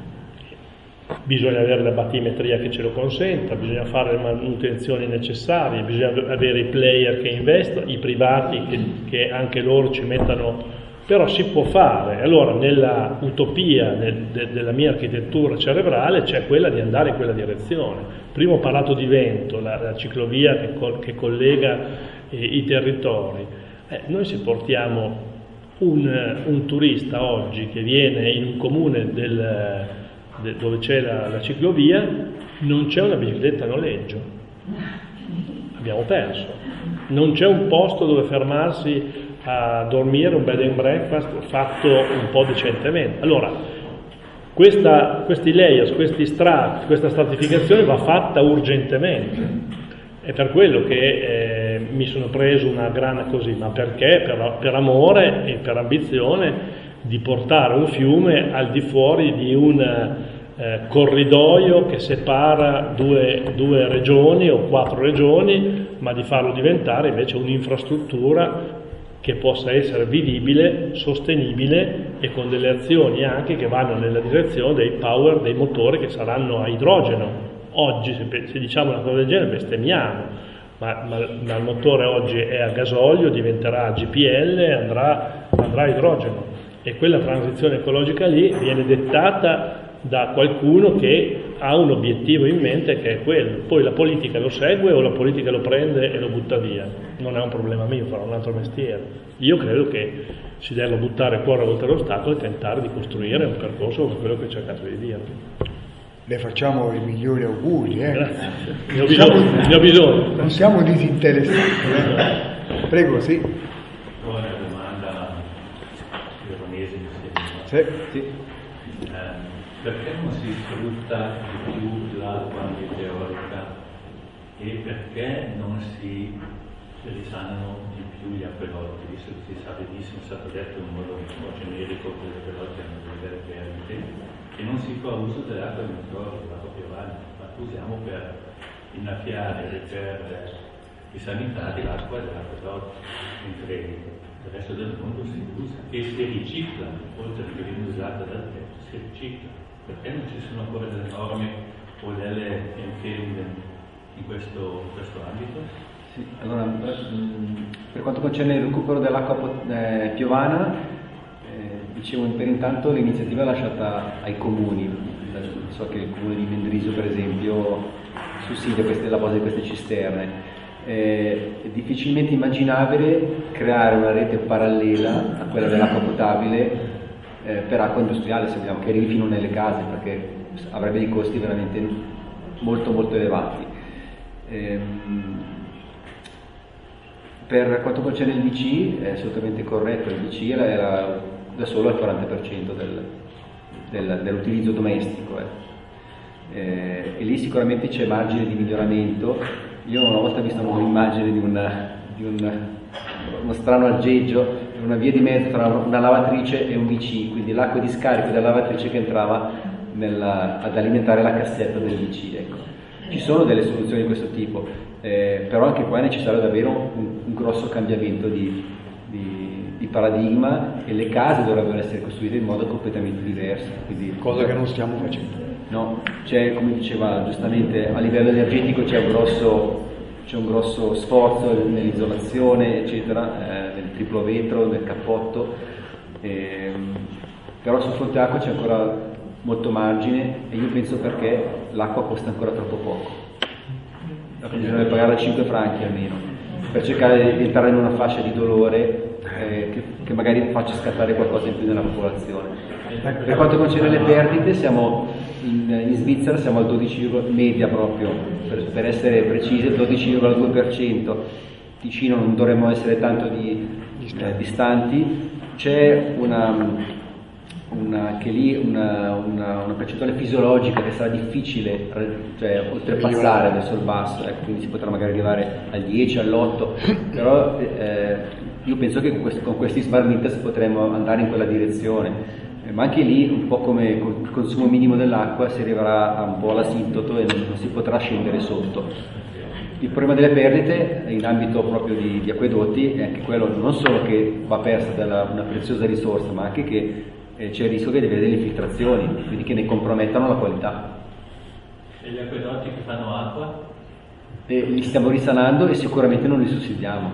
bisogna avere la battimetria che ce lo consenta, bisogna fare le manutenzioni necessarie, bisogna avere i player che investono, i privati che, che anche loro ci mettano, però si può fare. Allora, nella utopia nel, de, della mia architettura cerebrale c'è quella di andare in quella direzione. Prima ho parlato di Vento, la, la ciclovia che, col, che collega eh, i territori. Eh, noi se portiamo un, un turista oggi che viene in un comune del, de, dove c'è la, la ciclovia, non c'è una bicicletta a noleggio, abbiamo perso. Non c'è un posto dove fermarsi a dormire, un bed and breakfast fatto un po' decentemente. Allora, questa, questi layers, questi strati, questa stratificazione va fatta urgentemente. È per quello che eh, mi sono preso una grana così, ma perché? Per, per amore e per ambizione di portare un fiume al di fuori di un eh, corridoio che separa due, due regioni o quattro regioni, ma di farlo diventare invece un'infrastruttura che possa essere vivibile, sostenibile e con delle azioni anche che vanno nella direzione dei power dei motori che saranno a idrogeno. Oggi se, se diciamo una cosa del genere bestemmiamo, ma, ma, ma il motore oggi è a gasolio, diventerà G P L, andrà, andrà a idrogeno, e quella transizione ecologica lì viene dettata da qualcuno che ha un obiettivo in mente, che è quello. Poi la politica lo segue o la politica lo prende e lo butta via. Non è un problema mio, farò un altro mestiere. Io credo che si debba buttare fuori a volte l'ostacolo e tentare di costruire un percorso come quello che ho cercato di dire. Le facciamo i migliori auguri. Eh? Grazie. Ne ho bisogno. Ne ho bisogno. Non siamo disinteressati. Eh? Prego, sì. Una domanda veronese. Sì. sì. Eh, perché non si sfrutta di più l'acqua meteorica e perché non si risanano di più gli acquedotti, visto che si sa benissimo, è stato detto in modo un po' generico che gli acquedotti hanno delle vere perdite, e non si fa uso dell'acqua meteorica, dell'acqua piovana, ma usiamo per innaffiare per i sanitari l'acqua dell'acquedotto, mentre il resto del mondo si usa e si ricicla, oltre che viene usata dal tempo, si ricicla. Perché non ci sono ancora delle norme o delle intende in questo, in questo ambito? Sì, allora, per quanto concerne il recupero dell'acqua eh, piovana, eh, dicevo per intanto l'iniziativa è lasciata ai comuni. So che il comune di Mendrisio, per esempio, sussidia queste, la posa di queste cisterne. Eh, è difficilmente immaginabile creare una rete parallela a quella dell'acqua potabile Eh, per acqua industriale, se vogliamo, che arrivi fino nelle case, perché avrebbe dei costi veramente molto molto elevati. Ehm, per quanto concerne il D C è assolutamente corretto, il D C era, era da solo al quaranta per cento del, del, dell'utilizzo domestico eh. Eh, e lì sicuramente c'è margine di miglioramento. Io una volta ho visto un'immagine di, una, di un, uno strano aggeggio, una via di mezzo tra una lavatrice e un D C, quindi l'acqua di scarico della lavatrice che entrava nella, ad alimentare la cassetta del D C. Ecco. Ci sono delle soluzioni di questo tipo, eh, però anche qua è necessario davvero un, un grosso cambiamento di, di, di paradigma, e le case dovrebbero essere costruite in modo completamente diverso. Quindi, cosa che non stiamo facendo. No, c'è, come diceva giustamente, a livello energetico c'è un grosso, c'è un grosso sforzo nell'isolazione, eccetera, eh, nel triplo vetro, nel cappotto, eh, però sul fronte acqua c'è ancora molto margine, e io penso perché l'acqua costa ancora troppo poco. Bisognerebbe pagare cinque franchi almeno, per cercare di entrare in una fascia di dolore eh, che, che magari faccia scattare qualcosa in più nella popolazione. Per quanto concerne le perdite, siamo in, in Svizzera siamo al dodici, media proprio, per, per essere precisi, dodici virgola due per cento. Ticino non dovremmo essere tanto di, eh, distanti. C'è una... Una, anche lì una, una, una percentuale fisiologica che sarà difficile, cioè, oltrepassare verso il basso, ecco, quindi si potrà magari arrivare al dieci, all'otto, però eh, io penso che con questi, con questi smart meters potremo andare in quella direzione, eh, ma anche lì un po' come con il consumo minimo dell'acqua si arriverà a un po' all'asintoto e non, non si potrà scendere sotto. Il problema delle perdite in ambito proprio di, di acquedotti è anche quello, non solo che va persa della, una preziosa risorsa, ma anche che eh, c'è il rischio che deve avere delle infiltrazioni, quindi che ne compromettano la qualità. E gli acquedotti che fanno acqua? E li stiamo risanando e sicuramente non li sussidiamo.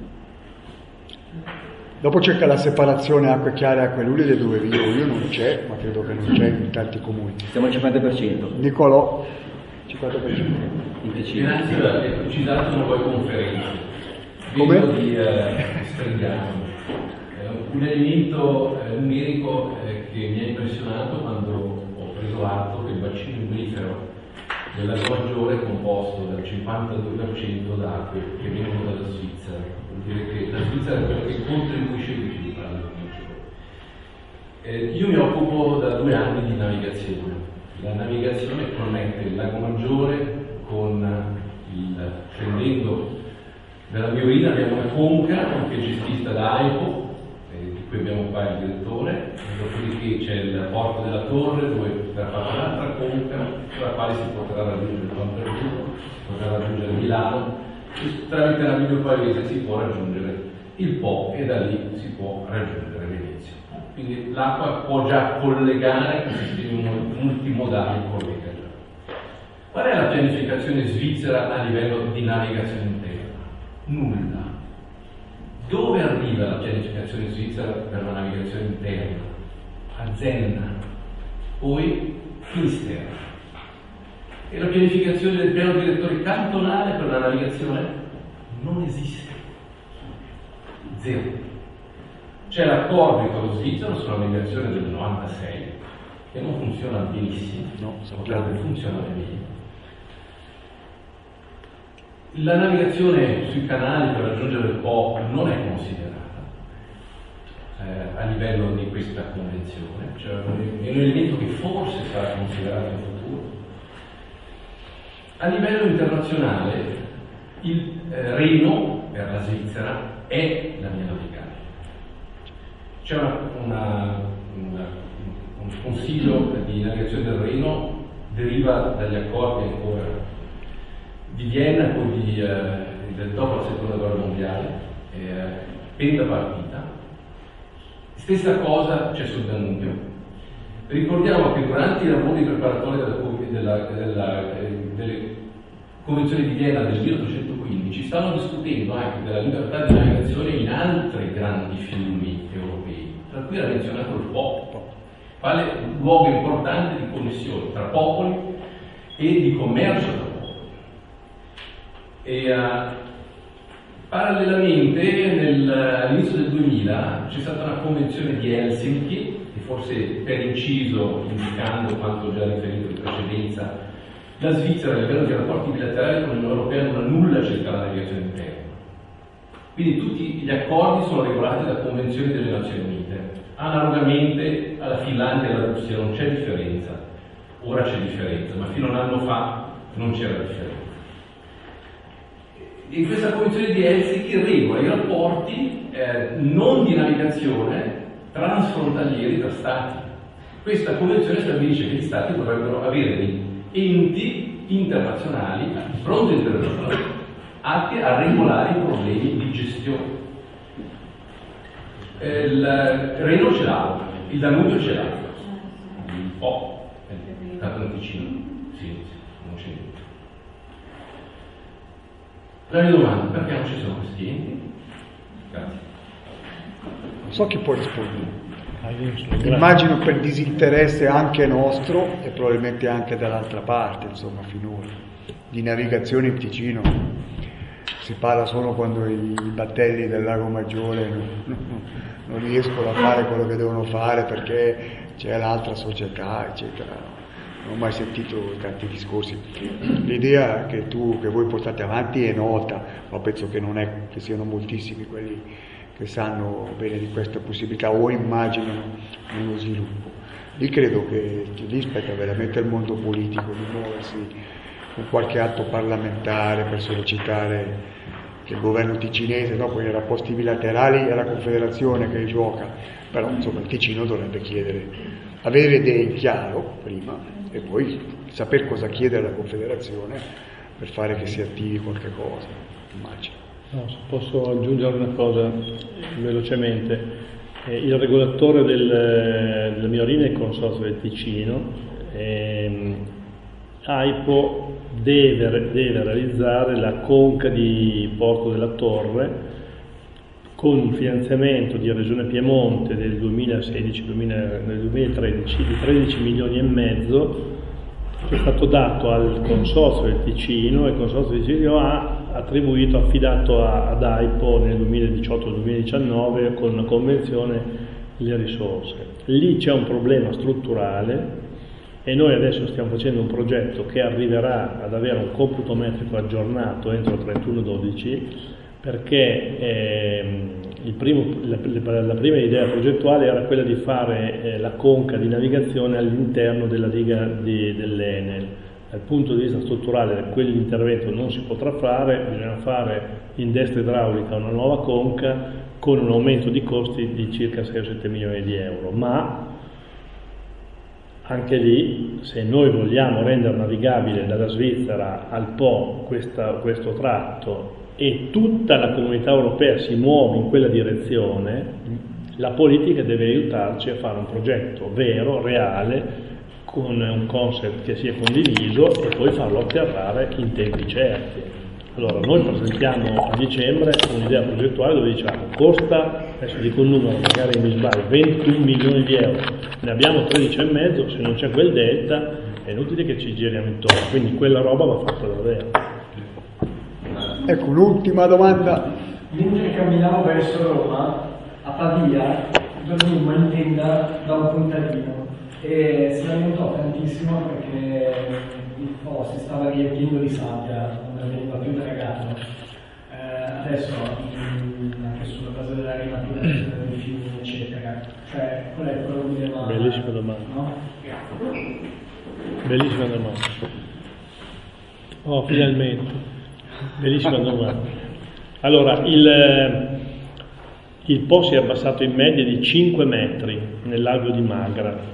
Dopo c'è la separazione acque chiare e acque luride dove vivo io, non c'è, ma credo che non c'è in tanti comuni. Siamo al cinquanta per cento. Nicolò, cinquanta per cento. In Ticino. Innanzi è precisato sono poi conferenze. Come? Di eh, Strendiano. Un elemento eh, numerico eh, che mi ha impressionato quando ho preso atto che il bacino imbrifero della Maggiore è composto dal cinquantadue per cento da acque che vengono dalla Svizzera. Vuol dire che la Svizzera è quella che contribuisce di più alla Maggiore. Eh, io mi occupo da due anni di navigazione. La navigazione connette il Lago Maggiore con il scendendo dalla Miorina abbiamo una conca che è gestita da AIPO, qui abbiamo qua il direttore, dopodiché c'è il porto della Torre dove verrà fatta un'altra conca sulla quale si potrà raggiungere il Ponteruto, si potrà raggiungere Milano e tramite la Naviglio Pavese si può raggiungere il Po e da lì si può raggiungere Venezia. Quindi l'acqua può già collegare i sistemi multimodali, collega già. Qual è la pianificazione svizzera a livello di navigazione interna? Nulla. Dove arriva la pianificazione svizzera per la navigazione interna? A Zenna, poi Finisterra. E la pianificazione del piano direttore cantonale per la navigazione non esiste. Zero. C'è l'accordo italo-svizzero sulla navigazione del novantasei, che non funziona benissimo, no, potrebbe funzionare meglio. La navigazione sui canali per raggiungere il Po non è considerata eh, a livello di questa convenzione, cioè è un elemento che forse sarà considerato in futuro. A livello internazionale il eh, Reno per la Svizzera è la via navigabile. C'è una, una, una, un consiglio di navigazione del Reno, deriva dagli accordi ancora di Vienna, poi di, eh, del dopo la seconda guerra mondiale, eh, penda partita. Stessa cosa c'è sul Danubio. Ricordiamo che durante i lavori preparatori della, della, della, eh, delle convenzioni di Vienna del milleottocentoquindici stavano discutendo anche della libertà di navigazione in altri grandi fiumi europei, tra cui era menzionato il Po, quale luogo importante di connessione tra popoli e di commercio tra popoli. E, uh, parallelamente nel, all'inizio del duemila c'è stata una convenzione di Helsinki, che forse per inciso, indicando quanto già riferito in precedenza, la Svizzera a livello di rapporti bilaterali con l'Unione Europea non ha nulla circa la navigazione interna. Quindi tutti gli accordi sono regolati da convenzioni delle Nazioni Unite. Analogamente alla Finlandia e alla Russia non c'è differenza, ora c'è differenza, ma fino a un anno fa non c'era differenza. In questa convenzione di Helsinki regola i rapporti eh, non di navigazione transfrontalieri tra Stati. Questa convenzione stabilisce che gli Stati dovrebbero avere dei enti internazionali, di fronte internazionale, atti a regolare i problemi di gestione. Eh, il Reno ce l'ha, il Danubio ce l'ha, un po', è stato un Ticino, sì, non c'è niente. La mia domanda, perché non ci sono questi enti? Grazie. Non so chi può rispondere. Immagino per disinteresse anche nostro e probabilmente anche dall'altra parte, insomma, finora. Di navigazione in Ticino si parla solo quando i battelli del Lago Maggiore non, non, non riescono a fare quello che devono fare perché c'è l'altra società, eccetera. Non ho mai sentito tanti discorsi. L'idea che tu, che voi portate avanti è nota, ma penso che non è che siano moltissimi quelli che sanno bene di questa possibilità o immaginano uno sviluppo. Lì credo che lì spetta veramente al mondo politico di muoversi con qualche atto parlamentare per sollecitare che il governo ticinese, dopo i rapporti bilaterali è la Confederazione che gioca, però insomma il Ticino dovrebbe chiedere, avere le idee in chiaro prima e poi saper cosa chiedere alla Confederazione per fare che si attivi qualche cosa, immagino. No, se posso aggiungere una cosa velocemente, eh, il regolatore del, della mia linea è il Consorzio del Ticino, ehm, AIPO deve, deve realizzare la conca di Porto della Torre con un finanziamento di Regione Piemonte del duemilasedici duemilatredici di tredici milioni e mezzo che è stato dato al Consorzio del Ticino e il Consorzio del Ticino ha attribuito, affidato a, ad AIPO nel duemiladiciotto duemiladiciannove con una convenzione le risorse. Lì c'è un problema strutturale e noi adesso stiamo facendo un progetto che arriverà ad avere un computo metrico aggiornato entro il trentuno dodici perché ehm, il primo, la, la prima idea progettuale era quella di fare eh, la conca di navigazione all'interno della diga di, dell'Enel. Dal punto di vista strutturale quell'intervento non si potrà fare, bisogna fare in destra idraulica una nuova conca con un aumento di costi di circa sei o sette milioni di euro, ma anche lì se noi vogliamo rendere navigabile dalla Svizzera al Po questa, questo tratto e tutta la comunità europea si muove in quella direzione, la politica deve aiutarci a fare un progetto vero, reale, con un concept che sia condiviso e poi farlo atterrare in tempi certi. Allora noi presentiamo a dicembre un'idea progettuale dove diciamo costa, adesso dico un numero, magari mi sbaglio, ventuno milioni di euro, ne abbiamo tredici e mezzo, se non c'è quel delta è inutile che ci giriamo intorno, quindi quella roba va fatta davvero. Ecco, un'ultima domanda. Mentre camminiamo verso Roma, a Pavia, dormimmo in tenda da un contadino e si lamentò tantissimo perché il po' si stava riempiendo di sabbia, non veniva più dragato. Eh, adesso, mh, anche sulla base della rimaturazione dei fiumi, eccetera, cioè qual è il problema? Bellissima domanda. No? Bellissima domanda. Oh, finalmente. Bellissima domanda. Allora, il, il Po si è abbassato in media di cinque metri nell'alveo di Magra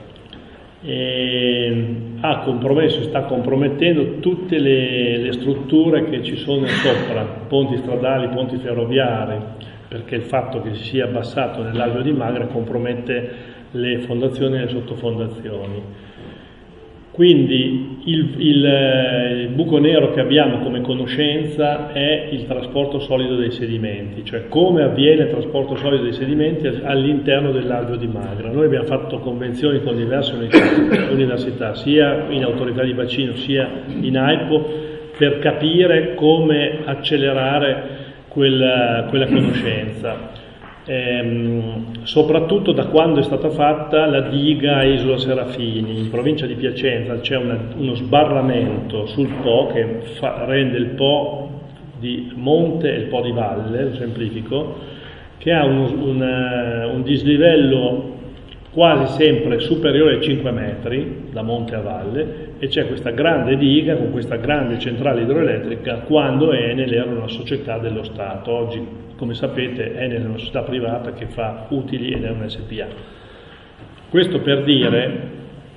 e ha compromesso, sta compromettendo tutte le, le strutture che ci sono sopra, ponti stradali, ponti ferroviari, perché il fatto che si sia abbassato nell'alveo di Magra compromette le fondazioni e le sottofondazioni. Quindi il, il, il buco nero che abbiamo come conoscenza è il trasporto solido dei sedimenti, cioè come avviene il trasporto solido dei sedimenti all'interno dell'alveo di Magra. Noi abbiamo fatto convenzioni con diverse università, sia in autorità di bacino sia in AIPO, per capire come accelerare quella, quella conoscenza. Ehm, soprattutto da quando è stata fatta la diga a Isola Serafini in provincia di Piacenza c'è una, uno sbarramento sul Po che fa, rende il Po di monte e il Po di valle, lo semplifico, che ha uno, una, un dislivello quasi sempre superiore ai cinque metri da monte a valle e c'è questa grande diga con questa grande centrale idroelettrica quando Enel era una società dello Stato. Oggi, come sapete, Enel è una società privata che fa utili ed è un S P A. Questo per dire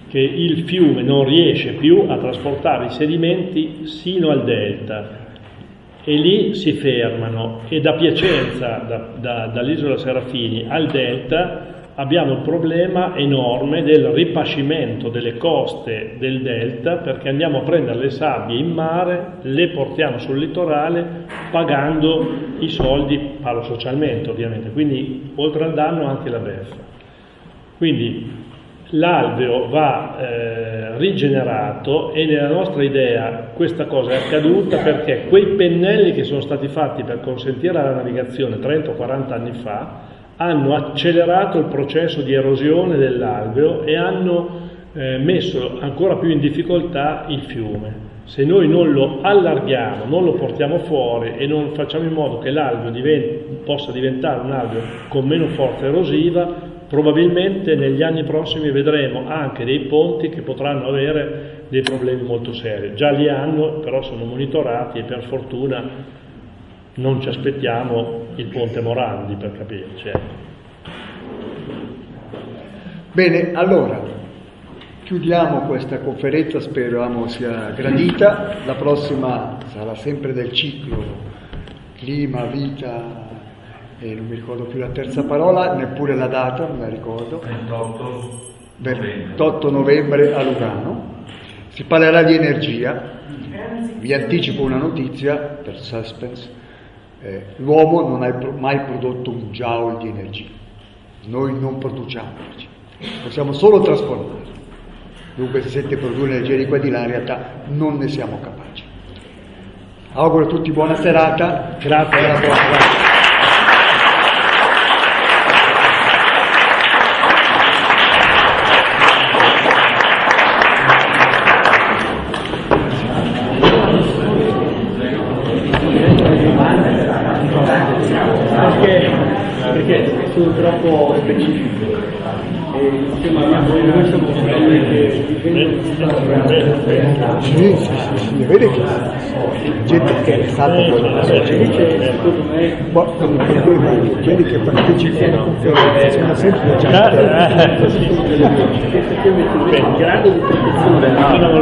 che il fiume non riesce più a trasportare i sedimenti sino al delta e lì si fermano, e da Piacenza, da, da, dall'isola Serafini al delta, abbiamo il problema enorme del ripascimento delle coste del delta, perché andiamo a prendere le sabbie in mare, le portiamo sul litorale pagando i soldi, parlo socialmente ovviamente, quindi oltre al danno anche la beffa. Quindi l'alveo va eh, rigenerato, e nella nostra idea questa cosa è accaduta perché quei pennelli che sono stati fatti per consentire la navigazione trenta o quaranta anni fa hanno accelerato il processo di erosione dell'alveo e hanno eh, messo ancora più in difficoltà il fiume. Se noi non lo allarghiamo, non lo portiamo fuori e non facciamo in modo che l'alveo diventi, possa diventare un alveo con meno forza erosiva, probabilmente negli anni prossimi vedremo anche dei ponti che potranno avere dei problemi molto seri. Già li hanno, però sono monitorati, e per fortuna non ci aspettiamo il ponte Morandi, per capirci. Bene, allora chiudiamo questa conferenza, speriamo sia gradita. La prossima sarà sempre del ciclo clima, vita, e non mi ricordo più la terza parola, neppure la data, non la ricordo. ventotto novembre a Lugano. Si parlerà di energia. Vi anticipo una notizia per suspense. Eh, l'uomo non ha mai prodotto un joule di energia. Noi non produciamo energia, possiamo solo trasformare. Dunque, se siete produrre energia di qua di là, in realtà non ne siamo capaci. Auguro a tutti buona serata. Grazie. Alla prossima. Perché sono troppo specifiche e insomma noi siamo sicuramente sì, sì, sì, sì, vedi che la gente che è stata dice secondo me quelli che partecipano sono sempre già in grado di produzione dell'albero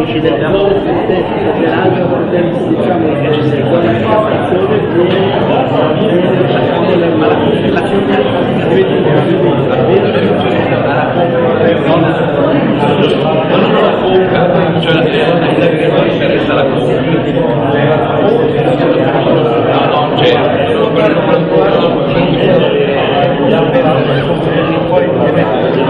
diciamo che ci sia quella relazione